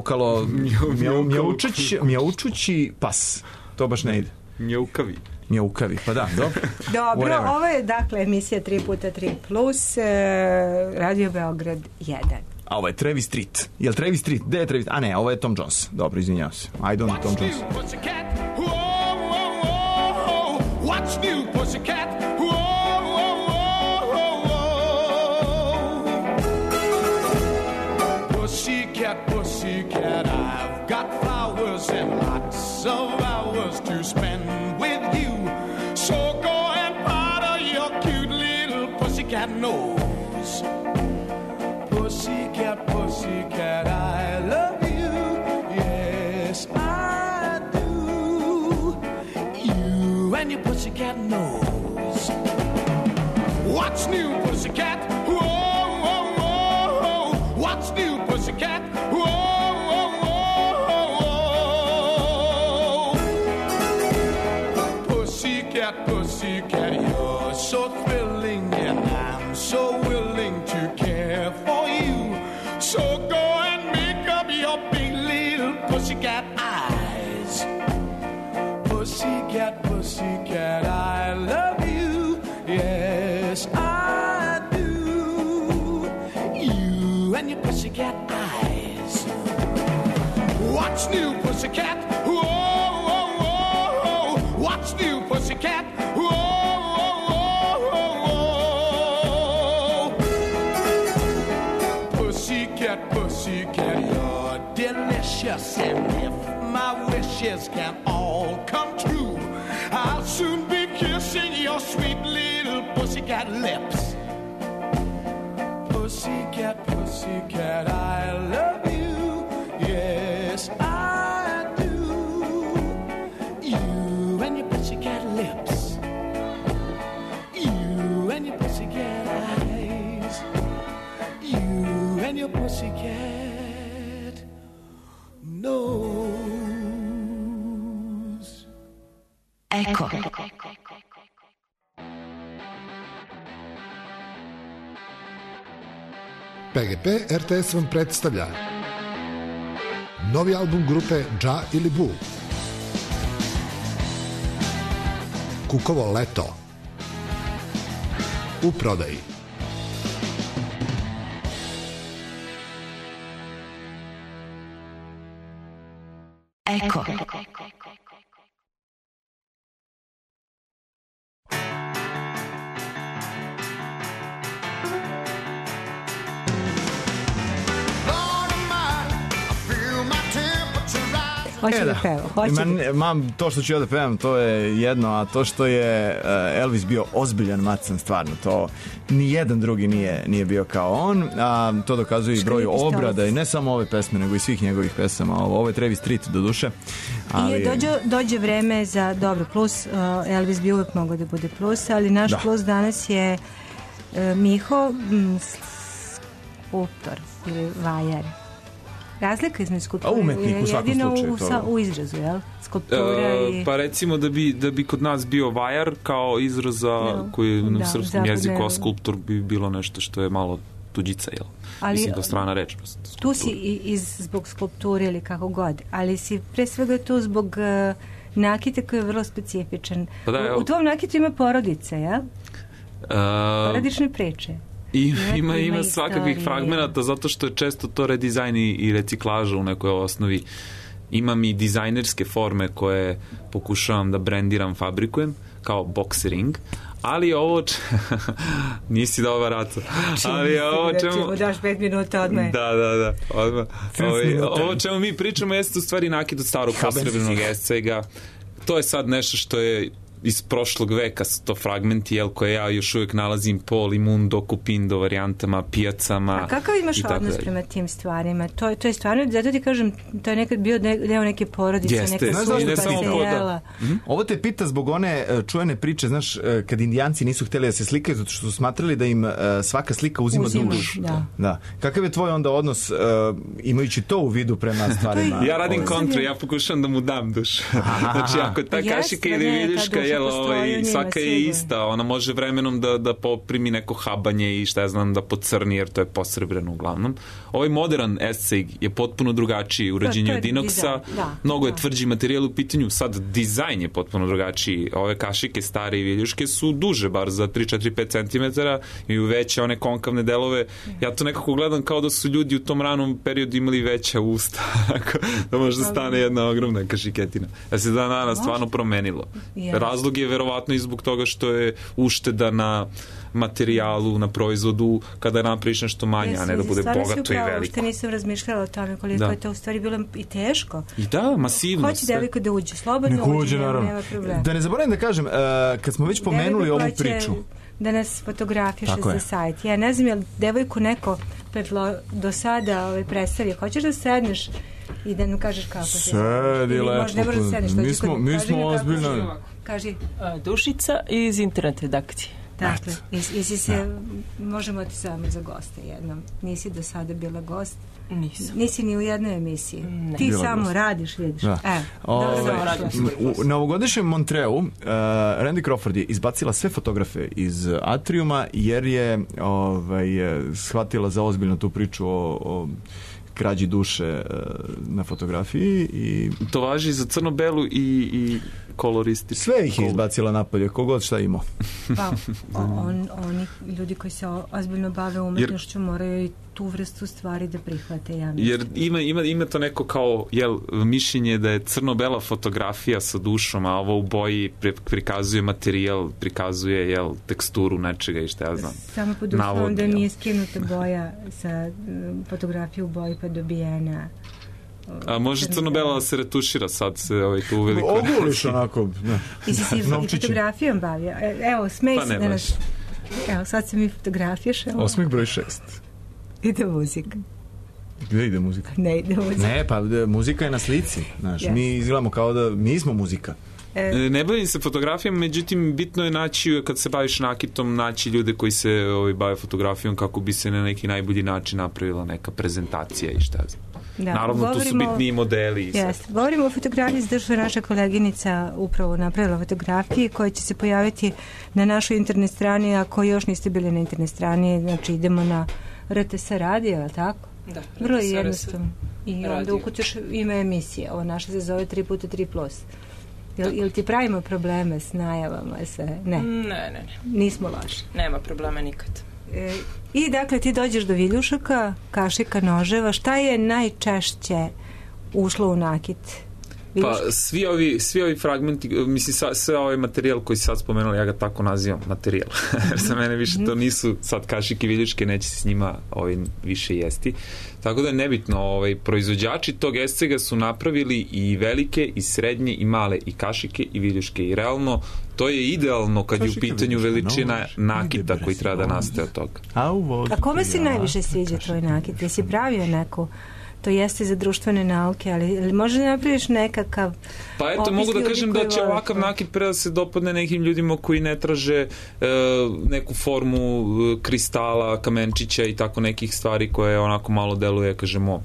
Speaker 6: mjaučući pas. To baš ne ide. Mjaukavi, pa da, dobro.
Speaker 5: Dobro, ovo je dakle emisija 3x3+, Radio Beograd 1.
Speaker 6: A ovo je Travis Street. Jel Travis Street? Gde je Travis? A ne, ovo je Tom Jones. Dobro, izvinjavam se. I don't know Tom Jones.
Speaker 15: What's new, pussycat? Whoa, whoa, whoa, whoa. Pussycat, pussycat, I've got flowers and lots of hours to spend with you. So go and powder your cute little pussycat nose. Pussycat, pussycat, I love you. Yes, I do. You and your pussycat nose. What's new, pussycat? Whoa, whoa, whoa. What's new, pussycat? Whoa, whoa, whoa. Pussycat, pussycat, you're so thrilling, and I'm so willing to care for you. So go and make up your big little pussycat eyes. Pussycat, pussycat, I love you. Yes, I do. You and your pussycat eyes. What's new, pussycat? Whoa, whoa, whoa. What's new, pussycat? Whoa, whoa, whoa, whoa. Pussycat, pussycat, you're delicious, and if my wishes can all come true, I'll soon be kissing your sweet little pussycat lips. Pussycat, pussycat, I love you. Yes, I do. You and your pussycat lips. You and your pussycat eyes. You and your pussycat nose.
Speaker 16: Ecco.
Speaker 17: PGP RTS vam predstavlja novi album grupe Dža ili Bu. Kukovo leto. U prodaji.
Speaker 16: Ecco.
Speaker 5: Hoće da peva.
Speaker 6: To što ću ja da pevam, to je jedno, a to što je Elvis bio ozbiljan macan, stvarno, to nijedan drugi nije bio kao on, a to dokazuje i broj obrada i ne samo ove pesme, nego i svih njegovih pesama. Ovo je Travis Street, do duše.
Speaker 5: Ali... Dođe vreme za dobro plus, Elvis bi uvek mogao da bude plus, ali naš plus danas je Miho, skulptor ili vajar. Razlika između skulptura je jedino u izrazu, jel? Skulptura i...
Speaker 7: Pa recimo da bi kod nas bio vajar kao izraz koji na srpskom jeziku, a skulptor bi bilo nešto što je malo tuđica, jel? Mislim, to strana reč.
Speaker 5: Tu si zbog skulpture ili kako god, ali si pre svega tu zbog nakita koji je vrlo specifičan. U tvom nakitu ima porodice, jel? Porodične priče.
Speaker 7: Ima svakakvih fragmenata, zato što je često to redizajn i reciklaža u nekoj osnovi. Imam i dizajnerske forme koje pokušavam da brendiram, fabrikujem, kao boxering, ali ovo nisi da ova raca, ali ovo čemu
Speaker 5: daš 5 minuta odmah.
Speaker 7: Da odmah. Ovo čemu mi pričamo jeste u stvari nakit od starog posrebrenog escega. To je sad nešto što je iz prošlog veka, su to fragmenti koje ja još uvijek nalazim po Limundo, Cupindo varijantama, pijacama.
Speaker 5: A kakav imaš odnos prema tim stvarima? To je stvarno, zato ti kažem, to je nekad bio deo neke porodice, neka supa.
Speaker 6: Ovo te pita zbog one čujene priče, znaš, kad Indijanci nisu htjeli da se slikaju, zato što su smatrali da im svaka slika uzima dušu. Da. Kakav je tvoj onda odnos, imajući to u vidu prema stvarima?
Speaker 7: Ja radim kontru, ja pokušam da mu dam dušu. Znači, ako ta kašika ili viljuška svaka je ista, ona može vremenom da poprimi neko habanje i šta ja znam da pocrni, jer to je posrebreno uglavnom. Ovaj modern esceg je potpuno drugačiji urađenje od inoxa, mnogo je tvrđi materijal u pitanju, sad dizajn je potpuno drugačiji. Ove kašike stare i viljuške su duže, bar za 3-4-5 cm, imaju veće one konkavne delove. Ja to nekako gledam kao da su ljudi u tom ranom periodu imali veća usta, da možda stane jedna ogromna kašiketina. Ja se danas stvarno promenilo. Razlog je verovatno i zbog toga što je ušteda na materijalu, na proizvodu, kada napraviš nešto manje, a ne da bude bogato i veliko.
Speaker 5: Što nisam razmišljala o tome koliko je to u stvari bilo i teško.
Speaker 7: I da, masivno.
Speaker 5: Hoće devojka da uđe, slobodno uđe, nema problema.
Speaker 6: Da ne zaboravim da kažem, kad smo već pomenuli ovu priču.
Speaker 5: Da nas fotografiše za sajt. Ja ne znam je li devojku neko do sada predstavio. Hoćeš da sedneš i da nam kažeš kako se
Speaker 6: sedi lepo.
Speaker 5: Ne možeš da sedneš.
Speaker 6: Mi smo ozbiljno.
Speaker 5: Kaži.
Speaker 18: Dušica iz internet redakcije.
Speaker 5: Dakle, možemo ti samo za goste jednom. Nisi do sada bila gost?
Speaker 18: Nisam.
Speaker 5: Nisi ni u jednoj emisiji. Ti bila samo gost. Radiš, vidiš.
Speaker 6: U novogodišnjem Montreu Randy Crawford je izbacila sve fotografe iz Atriuma jer je shvatila za ozbiljno tu priču o krađi duše na fotografiji. I
Speaker 7: to važi za crno-belu i koloristi.
Speaker 6: Sve ih je izbacila napolje, kogod šta imao.
Speaker 5: Pa, oni ljudi koji se ozbiljno bave umetnošću moraju i tu vrstu stvari da prihvate.
Speaker 7: Jer ima to neko kao mišljenje da je crno-bela fotografija sa dušom, a ovo u boji prikazuje materijal, prikazuje teksturu nečega i šta ja znam.
Speaker 5: Samo pod uslovom da nije skinuta boja sa fotografije u boji pa dobijena.
Speaker 7: A može crno-bela da se retušira sad se tu uveliko.
Speaker 6: Oguliš onako.
Speaker 5: I si fotografijom bavio. Evo, smej se danas. Evo, sad se mi fotografiš.
Speaker 6: Osmih broj 6.
Speaker 5: Ide muzika.
Speaker 6: Gdje ide muzika?
Speaker 5: Ne ide muzika.
Speaker 6: Ne, pa muzika je na slici. Znaš, mi izgledamo kao da mi smo muzika.
Speaker 7: Ne bavim se fotografijom, međutim bitno je naći, kad se baviš nakitom, naći ljude koji se bave fotografijom kako bi se na neki najbolji način napravila neka prezentacija i šta znam. Da, naravno, tu su bitniji modeli.
Speaker 5: Govorimo o fotografiji, zato što je naša koleginica upravo napravila fotografije koje će se pojaviti na našoj internet strani, ako još niste bili na internet strani, znači idemo na RTS radio, tako?
Speaker 18: Da.
Speaker 5: Vrlo je jednostavno. I onda ukucaš ime emisije. Ovo naša se zove 3x3+. Jel ti pravimo probleme s najavama sve? Ne. Nismo loši.
Speaker 18: Nema problema nikad.
Speaker 5: I dakle ti dođeš do viljušaka, kašika, noževa. Šta je najčešće ušlo u nakit?
Speaker 7: Pa svi ovi fragmenti, mislim sve ovaj materijal koji si sad spomenuli, ja ga tako nazivam materijal, jer za mene više to nisu sad kašike viljuške, neće se s njima više jesti, tako da je nebitno, proizvođači tog escega su napravili i velike i srednje i male i kašike i viljuške i realno to je idealno kad je u pitanju veličina nakita koji treba da nastaje od toga.
Speaker 5: A kome se najviše sviđa tvoj nakit? Jesi pravio neku? To jeste za društvene nauke, ali može da napraviš nekakav
Speaker 7: pa eto, mogu da kažem da će ovakav nakit pre da se dopadne nekim ljudima koji ne traže neku formu kristala, kamenčića i tako nekih stvari koje onako malo deluje, kažemo,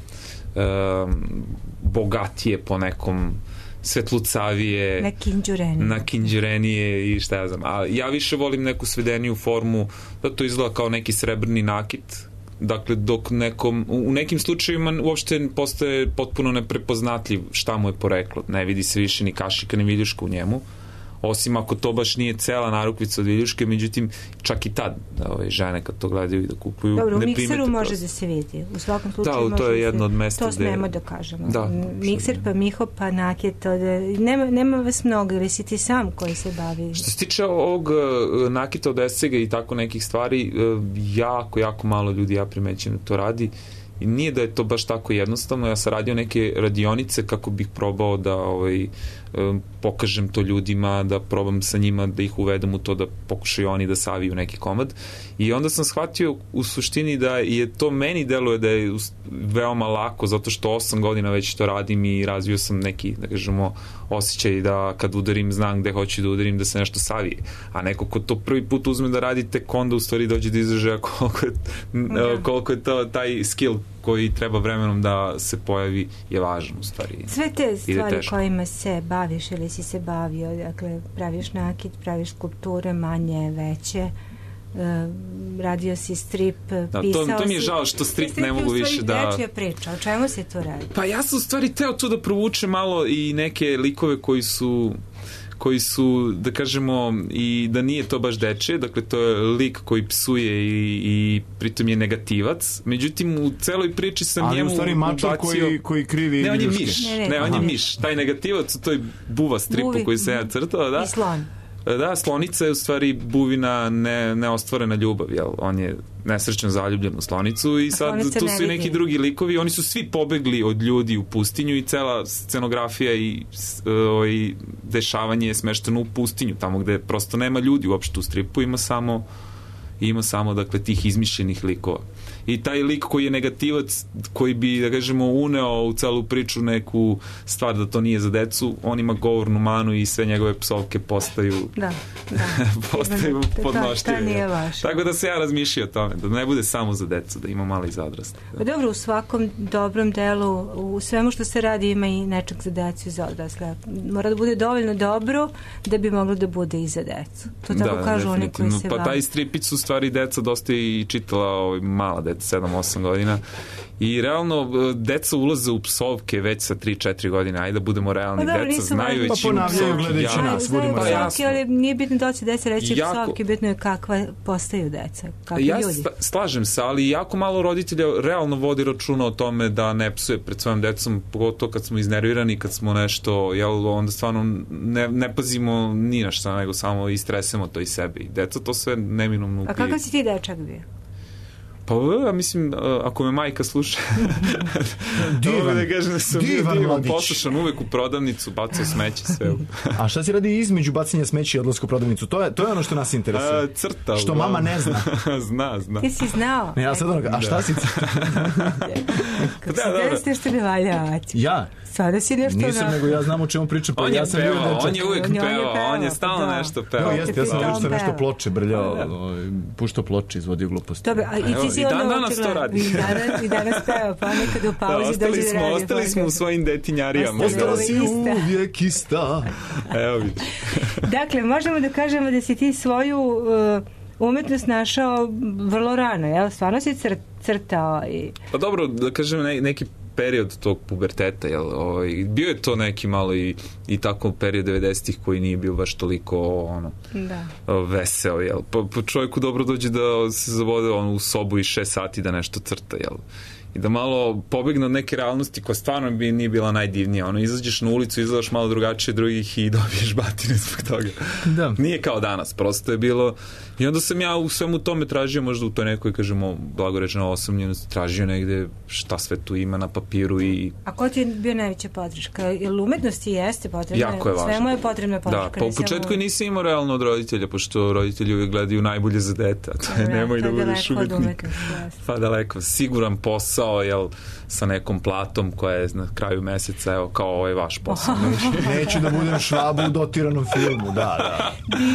Speaker 7: bogatije po nekom svetlucavije, nakinđurenije i šta ja znam. A ja više volim neku svedeniju formu, da to izgleda kao neki srebrni nakit. Dakle, dok u nekim slučajevima uopšte postaje potpuno neprepoznatljiv šta mu je poreklo. Ne vidi se više ni kašika ni viljuška u njemu. Osim ako to baš nije cela narukvica od viljuške, međutim, čak i tad žene kad to gledaju i da kupuju,
Speaker 5: dobro, ne primete. Dobro, u mikseru može da se vidi. U svakom slučaju
Speaker 7: to je jedno od mesta.
Speaker 5: To smemo da kažemo. Mikser pa Miho pa Naket, nema vas mnogo, ili si ti sam koji se bavi?
Speaker 7: Što se tiče ovog nakita od escega i tako nekih stvari, jako malo ljudi ja primećujem da to radi. I nije da je to baš tako jednostavno, ja sam radio neke radionice kako bih probao da pokažem to ljudima, da probam sa njima da ih uvedem u to da pokušaju oni da saviju neki komad i onda sam shvatio u suštini da je to meni deluje da je veoma lako zato što 8 godina već to radim i razvio sam neki, da kažemo, osjećaj da kad udarim znam gde hoću da udarim da se nešto savije, a neko ko to prvi put uzme da radi tek onda u stvari dođe do izražaja koliko je to taj skill koji treba vremenom da se pojavi je važno u stvari.
Speaker 5: Sve te stvari kojima se baviš ili si se bavio, dakle praviš nakit, praviš skulpture manje, veće, radio si strip, pisao si...
Speaker 7: To mi je žao što strip ne mogu više da...
Speaker 5: Strip je u stvari priča, o čemu se to radi?
Speaker 7: Pa ja sam u stvari teo to da provučem malo i neke likove koji su, da kažemo, i da nije to baš dečije, dakle to je lik koji psuje i pritom je negativac, međutim u celoj priči sam njemu ubacio... Ali u stvari mačar
Speaker 6: koji krivi
Speaker 7: ne, on je miš. On je miš. Taj negativac u toj buva stripu koji se ja crtao, da?
Speaker 5: I slon.
Speaker 7: Da, slonica je u stvari buvina neostvarena ljubav, jel? On je nesrećno zaljubljen u slonicu i sad tu su i neki drugi likovi, oni su svi pobegli od ljudi u pustinju i cela scenografija i dešavanje je smešteno u pustinju, tamo gde prosto nema ljudi uopšte u stripu, ima samo dakle tih izmišljenih likova. I taj lik koji je negativac, koji bi, da kažemo, uneo u celu priču neku stvar da to nije za decu, on ima govornu manu i sve njegove psovke postaju podnošljive. Tako da se ja razmišljao o tome, da ne bude samo za decu, da ima malo i za odrasle.
Speaker 5: Pa dobro, u svakom dobrom delu, u svemu što se radi ima i nečeg za decu i za odrasle. Mora da bude dovoljno dobro da bi moglo da bude i za decu. To tako kažu oni koji se
Speaker 7: pa taj stripić su stvari deca dosta i čitala mala deca, 7-8 godina i realno deca ulaze u psovke već sa 3-4 godine, ajde da budemo realni, deca znaju već
Speaker 6: i gledajući nas, budemo
Speaker 5: psovke, ali nije bitno da će deca reći psovke, bitno je kakva postaju deca, kakvi ljudi.
Speaker 7: Slažem se, ali jako malo roditelja realno vodi računa o tome da ne psuje pred svojom decom, pogotovo kad smo iznervirani, kad smo nešto, onda stvarno ne pazimo ni na šta, nego samo istresemo to i sebe i deca to sve neminovno upije.
Speaker 5: A kakav si ti dečak bio?
Speaker 7: Pa ja mislim, ako me majka sluša
Speaker 6: divan
Speaker 7: poslušan uvek u prodavnicu, bacio smeće sve.
Speaker 6: A šta si radi između bacanja smeća i odlaska u prodavnicu? To je ono što nas interesuje.
Speaker 7: Crta.
Speaker 6: Što mama ne zna.
Speaker 7: Zna.
Speaker 5: Ti si znao.
Speaker 6: Ne, ja sad a šta si crta?
Speaker 5: Kako si nešto ne valja?
Speaker 6: Ja?
Speaker 5: Sada si nešto...
Speaker 6: Nisam, nego ja znam o čemu pričam.
Speaker 7: On je pevao, on je uvijek pevao, on je stalno nešto pevao.
Speaker 6: Ja sam uvijek nešto ploče brljao, puštao ploče, izvodio gluposti.
Speaker 5: Dobro, a i ti si
Speaker 7: danas to radi.
Speaker 5: I danas peva, pa nekad u pauzi dođe da radi.
Speaker 7: Ostali smo u svojim detinjarijama.
Speaker 6: Ostala si uvijek ista.
Speaker 7: Evo vidiš.
Speaker 5: Dakle, možemo da kažemo da si ti svoju umetnost našao vrlo rano, jel? Stvarno si crtao i...
Speaker 7: Pa dobro, da kažem neki period tog puberteta, jel? Bio je to neki malo i tako period 90-ih koji nije bio baš toliko veseo, jel? Pa čovjeku dobro dođe da se zavode u sobu i 6 sati da nešto crta, jel? i da malo pobegne od neke realnosti koja stvarno nije bila najdivnija. Izađeš na ulicu, izgledaš malo drugačije drugih i dobiješ batine zbog toga. Da. Nije kao danas, prosto je bilo... I onda sam ja u svemu tome tražio, možda u toj nekoj, kažemo, blagorečeno osamljenosti, tražio negde šta sve tu ima na papiru i...
Speaker 5: A ko ti je bio najveća podrška? Jer umetnosti jeste potrebna?
Speaker 7: Jako je važno.
Speaker 5: Svemu je potrebna podrška.
Speaker 7: Da, pa u početku i nisam imao realno od roditelja, pošto roditelji uvijek gledaju najbolje za dete, a to je nemoj da budeš uvijek pa daleko. Siguran posao, jel, sa nekom platom koja je na kraju meseca, evo, kao ovaj vaš posao.
Speaker 6: Neću da budem Švaba u dotiranom filmu, da.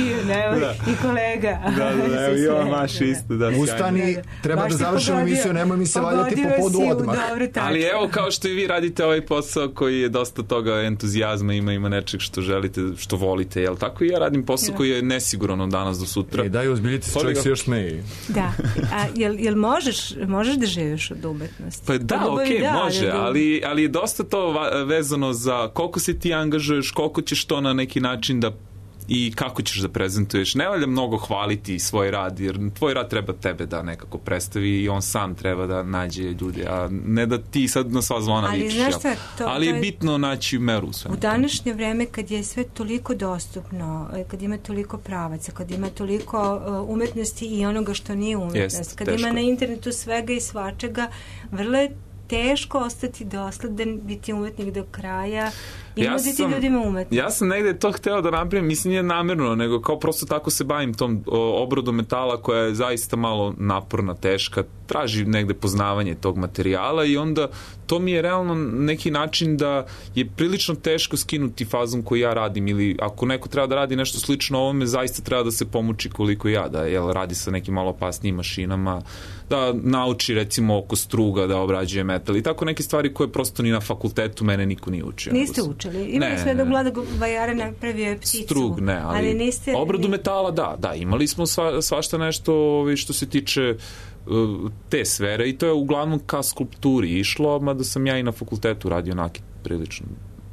Speaker 5: I kolega.
Speaker 7: Da, evo i ova Maša isto, da.
Speaker 6: Ustani, treba da završimo emisiju, nemoj mi se valjati po podu odmah.
Speaker 7: Ali evo, kao što i vi radite ovaj posao koji je dosta toga entuzijazma, ima nečeg što želite, što volite, jel tako? I ja radim posao koji je nesiguran od danas do sutra.
Speaker 6: Daj, ozbiljite se, čovjek se još smeji.
Speaker 5: Da, a jel možeš da živiš od umetnosti?
Speaker 7: Pa da, okej, može, ali je dosta to vezano za koliko se ti angažuješ, koliko ćeš to na neki način da i kako ćeš da prezentuješ. Ne valja mnogo hvaliti svoj rad, jer tvoj rad treba tebe da nekako predstavi i on sam treba da nađe ljude, a ne da ti sad na sva zvona vidiš. Ali je bitno naći meru u svemu.
Speaker 5: U današnje vreme kad je sve toliko dostupno, kad ima toliko pravaca, kad ima toliko umetnosti i onoga što nije umetnost, kad ima na internetu svega i svačega, vrlo je teško ostati dosledan, biti umetnik do kraja i nuditi ljudima umetnost.
Speaker 7: Ja sam negde to hteo da napravim, mislim nije namerno, nego kao prosto tako se bavim tom obradom metala koja je zaista malo naporna, teška, traži negde poznavanje tog materijala i onda to mi je realno neki način da je prilično teško skinuti fazom koji ja radim ili ako neko treba da radi nešto slično ovome, zaista treba da se pomuči koliko ja, da radi sa nekim malo opasnijim mašinama, da nauči recimo oko struga da obrađuje metal i tako neke stvari koje prosto ni na fakultetu mene niko nije učio.
Speaker 5: Niste učili? Imali smo jednog mladog vajara napravio pticu.
Speaker 7: Strug, ne, ali niste... Obradu metala, da, imali smo svašta nešto što se tiče te sfere i to je uglavnom ka skulpturi išlo, mada sam ja i na fakultetu radio nakit prilično.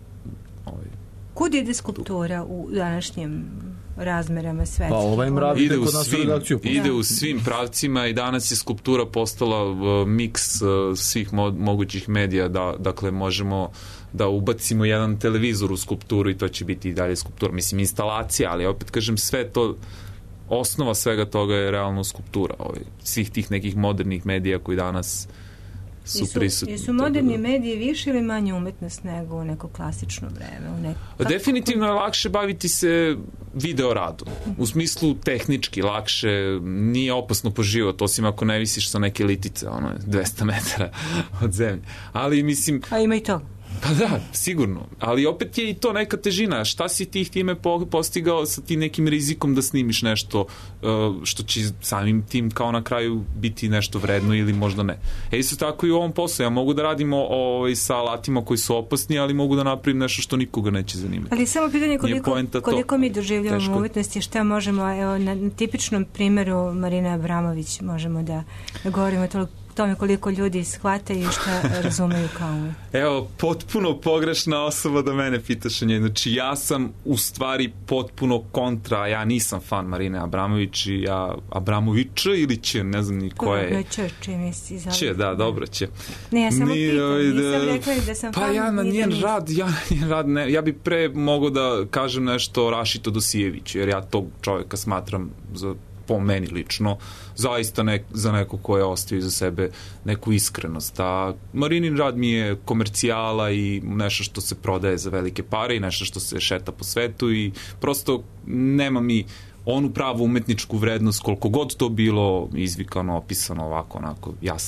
Speaker 5: Kud ide skulptura u današnjem razmerama sveta?
Speaker 6: Pa ovaj mrav ide kod nas u redakciju.
Speaker 7: Ide u svim pravcima i danas je skulptura postala miks svih mogućih medija, dakle možemo da ubacimo jedan televizor u skulpturu i to će biti i dalje skulptura. Mislim, instalacija, ali opet kažem sve to, osnova svega toga je realno skulptura. Svih tih nekih modernih medija koji danas su prisutni.
Speaker 5: Jesu moderni mediji više ili manje umetnost nego u neko klasično vreme?
Speaker 7: Definitivno je lakše baviti se video radom. U smislu tehnički lakše, nije opasno po život, osim ako ne visiš sa neke litice, 200 metara od zemlje. Ali mislim...
Speaker 5: A ima i to.
Speaker 7: Pa da, sigurno. Ali opet je i to neka težina. Šta si ti time postigao sa ti nekim rizikom da snimiš nešto što će samim tim kao na kraju biti nešto vredno ili možda ne. Isto tako i u ovom poslu. Ja mogu da radimo sa alatima koji su opasni, ali mogu da napravim nešto što nikoga neće zanimati.
Speaker 5: Ali samo pitanje koliko mi doživljavamo umetnosti, šta možemo, evo, na tipičnom primjeru Marine Abramović možemo da govorimo tome koliko ljudi shvataju i šta razumeju kao umet.
Speaker 7: Evo, potpuno pogrešna osoba da mene pitaš o njej. Znači, ja sam u stvari potpuno kontra, ja nisam fan Marine Abramović i Abramovića ili će, ne znam ni ko je.
Speaker 5: Će misli.
Speaker 7: Će, da, dobro će.
Speaker 5: Ne, ja samo pitam, nisam rekla da sam fan.
Speaker 7: Pa ja na njen rad, ja bi pre mogao da kažem nešto o Rašitu Dosijeviću, jer ja tog čovjeka smatram po meni lično, zaista za neko ko je ostavio za sebe neku iskrenost. A Marinin rad mi je komercijala i nešto što se prodaje za velike pare i nešto što se šeta po svetu i prosto nema mi onu pravu umetničku vrednost koliko god to bilo izvikano, opisano ovako, onako, ja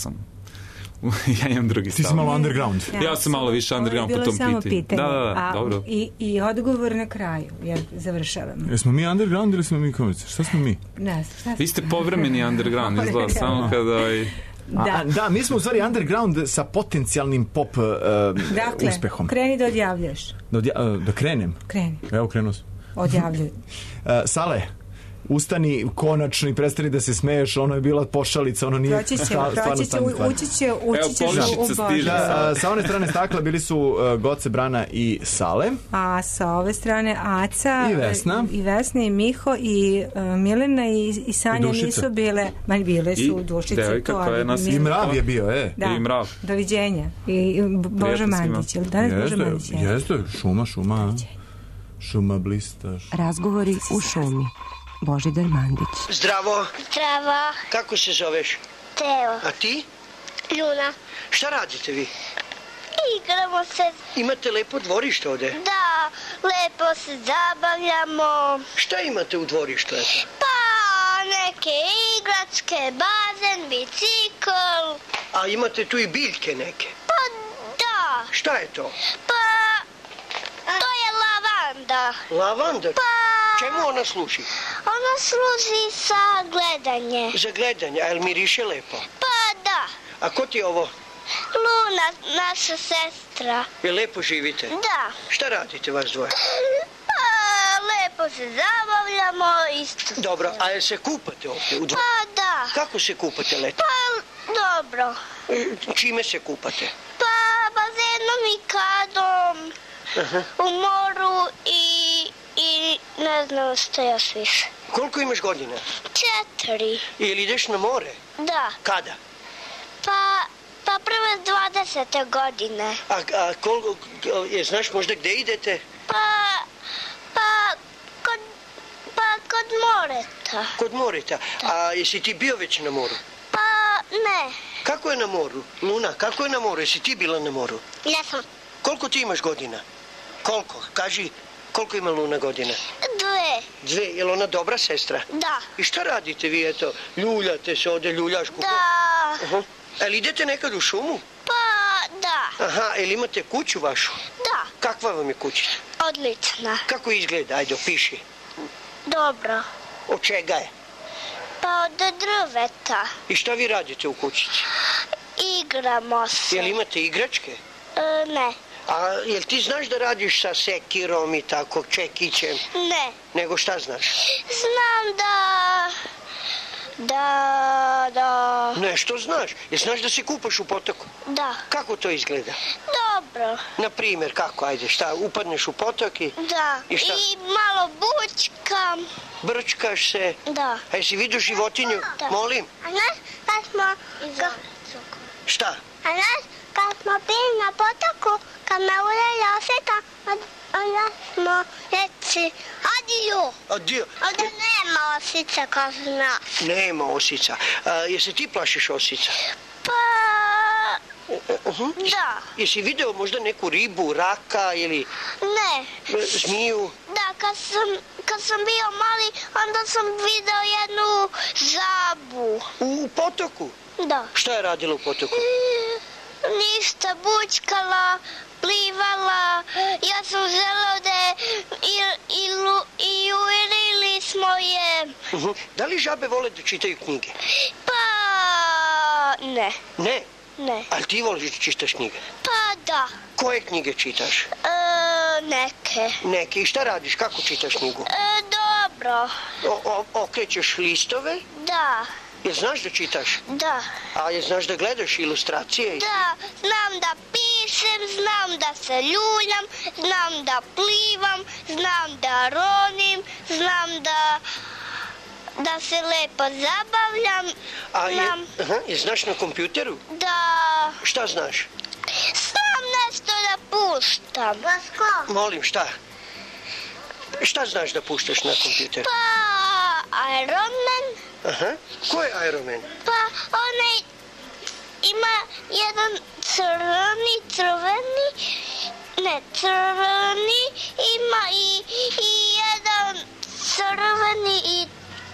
Speaker 7: imam drugi stav.
Speaker 6: Ti si malo underground.
Speaker 7: Ja sam malo više underground po tom pitanju.
Speaker 5: Ovo je bilo samo pitanje.
Speaker 7: Da, dobro.
Speaker 5: I odgovor na kraju, jer završavamo.
Speaker 6: Jesmo mi underground ili smo mi komerci? Šta smo mi?
Speaker 5: Ne,
Speaker 7: vi ste povremeni underground, izgleda samo kada...
Speaker 6: Da, mi smo u stvari underground sa potencijalnim pop uspehom.
Speaker 5: Dakle, kreni da odjavljaš.
Speaker 6: Da krenem?
Speaker 5: Kreni.
Speaker 6: Evo, krenuo sam.
Speaker 5: Odjavljuj.
Speaker 6: Sale, ustani konačno i prestani da se smeješ, ono je bila pošalica, ono nije
Speaker 5: ući će u
Speaker 6: Sa one strane stakla bili su Goce, Brana i Sale.
Speaker 5: A sa ove strane Aca
Speaker 6: i Vesna
Speaker 5: i Miho i Milena i Sanja nisu bile, bile su Dušice.
Speaker 6: I Mrav je bio,
Speaker 5: Da, doviđenja. I Boža Mandić.
Speaker 6: Jeste, šuma blistaš.
Speaker 19: Razgovori u šumi. Božidar Mandić.
Speaker 20: Zdravo.
Speaker 8: Zdravo.
Speaker 20: Kako se zoveš?
Speaker 8: Teo.
Speaker 20: A ti?
Speaker 8: Ljuna.
Speaker 20: Šta radite vi?
Speaker 8: Igramo se.
Speaker 20: Imate lepo dvorište ovde?
Speaker 8: Da, lepo se zabavljamo.
Speaker 20: Šta imate u dvorištu, eto?
Speaker 8: Pa, neke igračke, bazen, bicikl.
Speaker 20: A imate tu i biljke neke?
Speaker 8: Pa, da.
Speaker 20: Šta je to?
Speaker 8: Pa, to je lavanda.
Speaker 20: Lavanda?
Speaker 8: Pa...
Speaker 20: Čemu ona služi?
Speaker 8: Ona služi za gledanje.
Speaker 20: Za gledanje, a jel miriše lepo?
Speaker 8: Pa da.
Speaker 20: A ko ti je ovo?
Speaker 8: Luna, naša sestra.
Speaker 20: Jel lepo živite?
Speaker 8: Da.
Speaker 20: Šta radite vas dvoje?
Speaker 8: Pa, lepo se zabavljamo isto.
Speaker 20: Dobro, a jel se kupate ovdje u dvoje?
Speaker 8: Pa da.
Speaker 20: Kako se kupate leti?
Speaker 8: Pa, dobro.
Speaker 20: Čime se kupate?
Speaker 8: Pa, bazenom i kadom. U moru i ne znam što još više.
Speaker 20: Koliko imaš godina?
Speaker 8: 4.
Speaker 20: Ili ideš na more?
Speaker 8: Da.
Speaker 20: Kada?
Speaker 8: Pa prve 20. godine.
Speaker 20: A koliko, znaš možda gde idete?
Speaker 8: Pa kod moreta.
Speaker 20: Kod moreta? A jesi ti bio već na moru?
Speaker 8: Pa ne.
Speaker 20: Kako je na moru? Luna, kako je na moru? Jesi ti bila na moru?
Speaker 8: Jesam.
Speaker 20: Koliko ti imaš godina? Koliko? Kaži, koliko ima Luna godina?
Speaker 8: 2.
Speaker 20: Je li ona dobra sestra?
Speaker 8: Da.
Speaker 20: I šta radite vi, eto? Ljuljate se ovde, ljuljašku?
Speaker 8: Da.
Speaker 20: Ali idete nekad u šumu?
Speaker 8: Pa, da.
Speaker 20: Aha, ili imate kuću vašu?
Speaker 8: Da.
Speaker 20: Kakva vam je kućica?
Speaker 8: Odlična.
Speaker 20: Kako izgleda? Ajde, opiši.
Speaker 8: Dobro.
Speaker 20: Od čega je?
Speaker 8: Pa od drveta.
Speaker 20: I šta vi radite u kućici?
Speaker 8: Igramo se.
Speaker 20: Jel imate igračke?
Speaker 8: Ne.
Speaker 20: A jel ti znaš da radiš sa sekirom i tako, čekićem?
Speaker 8: Ne.
Speaker 20: Nego šta znaš?
Speaker 8: Znam da...
Speaker 20: Nešto znaš? Jel znaš da se kupaš u potoku?
Speaker 8: Da.
Speaker 20: Kako to izgleda?
Speaker 8: Dobro.
Speaker 20: Na primjer, kako? Ajde, šta? Upadneš u potok i...
Speaker 8: Da. I malo bučkam.
Speaker 20: Brčkaš se?
Speaker 8: Da.
Speaker 20: A jesi vidio životinju?
Speaker 8: Da.
Speaker 20: Molim?
Speaker 8: A znaš kad smo...
Speaker 20: Šta?
Speaker 8: A znaš kad smo bili na potoku, kad me uljeli oseka, onda smo reći adiju.
Speaker 20: Adiju?
Speaker 8: Ovdje nema osica kao nas.
Speaker 20: Nema osica. Jesi ti plašiš osica?
Speaker 8: Pa... Da.
Speaker 20: Jesi video možda neku ribu, raka ili...
Speaker 8: Ne.
Speaker 20: Zmiju?
Speaker 8: Da, kad sam bio mali, onda sam video jednu žabu.
Speaker 20: U potoku?
Speaker 8: Da.
Speaker 20: Šta je radila u potoku?
Speaker 8: Ništa, bučkala, plivala, ja sam želeo da i uvirili smo je.
Speaker 20: Da li žabe vole da čitaju knjige?
Speaker 8: Pa, ne.
Speaker 20: Ne?
Speaker 8: Ne.
Speaker 20: Ali ti voliš da čitaš knjige?
Speaker 8: Pa, da.
Speaker 20: Koje knjige čitaš?
Speaker 8: Neke.
Speaker 20: Neke. I šta radiš? Kako čitaš knjigu?
Speaker 8: Dobro.
Speaker 20: Okrećeš listove?
Speaker 8: Da.
Speaker 20: Jel znaš da čitaš?
Speaker 8: Da.
Speaker 20: A jel znaš da gledaš ilustracije?
Speaker 8: Da, znam da pišem, znam da se ljuljam, znam da plivam, znam da ronim, znam da se lepo zabavljam.
Speaker 20: A jel znaš na kompjuteru?
Speaker 8: Da.
Speaker 20: Šta znaš?
Speaker 8: Znam nešto da puštam. Vasko?
Speaker 20: Molim, šta? Šta znaš da puštaš na kompjuteru?
Speaker 8: Pa, Iron Man.
Speaker 20: Aha, ko je Iron Man?
Speaker 8: Pa, onaj ima jedan crveni, ima i jedan crveni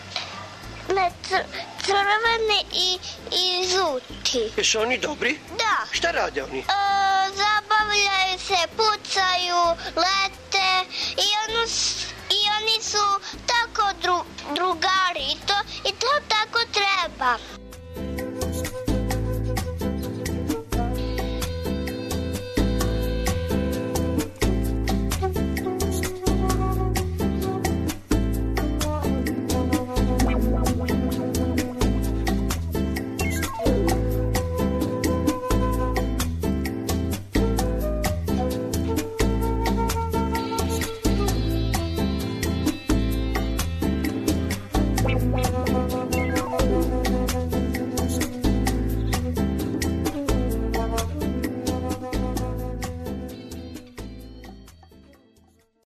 Speaker 8: i žuti.
Speaker 20: Jesu oni dobri?
Speaker 8: Da.
Speaker 20: Šta rade oni?
Speaker 8: Zabavljaju se, pucaju, lete i oni su tako drugari i to tako treba.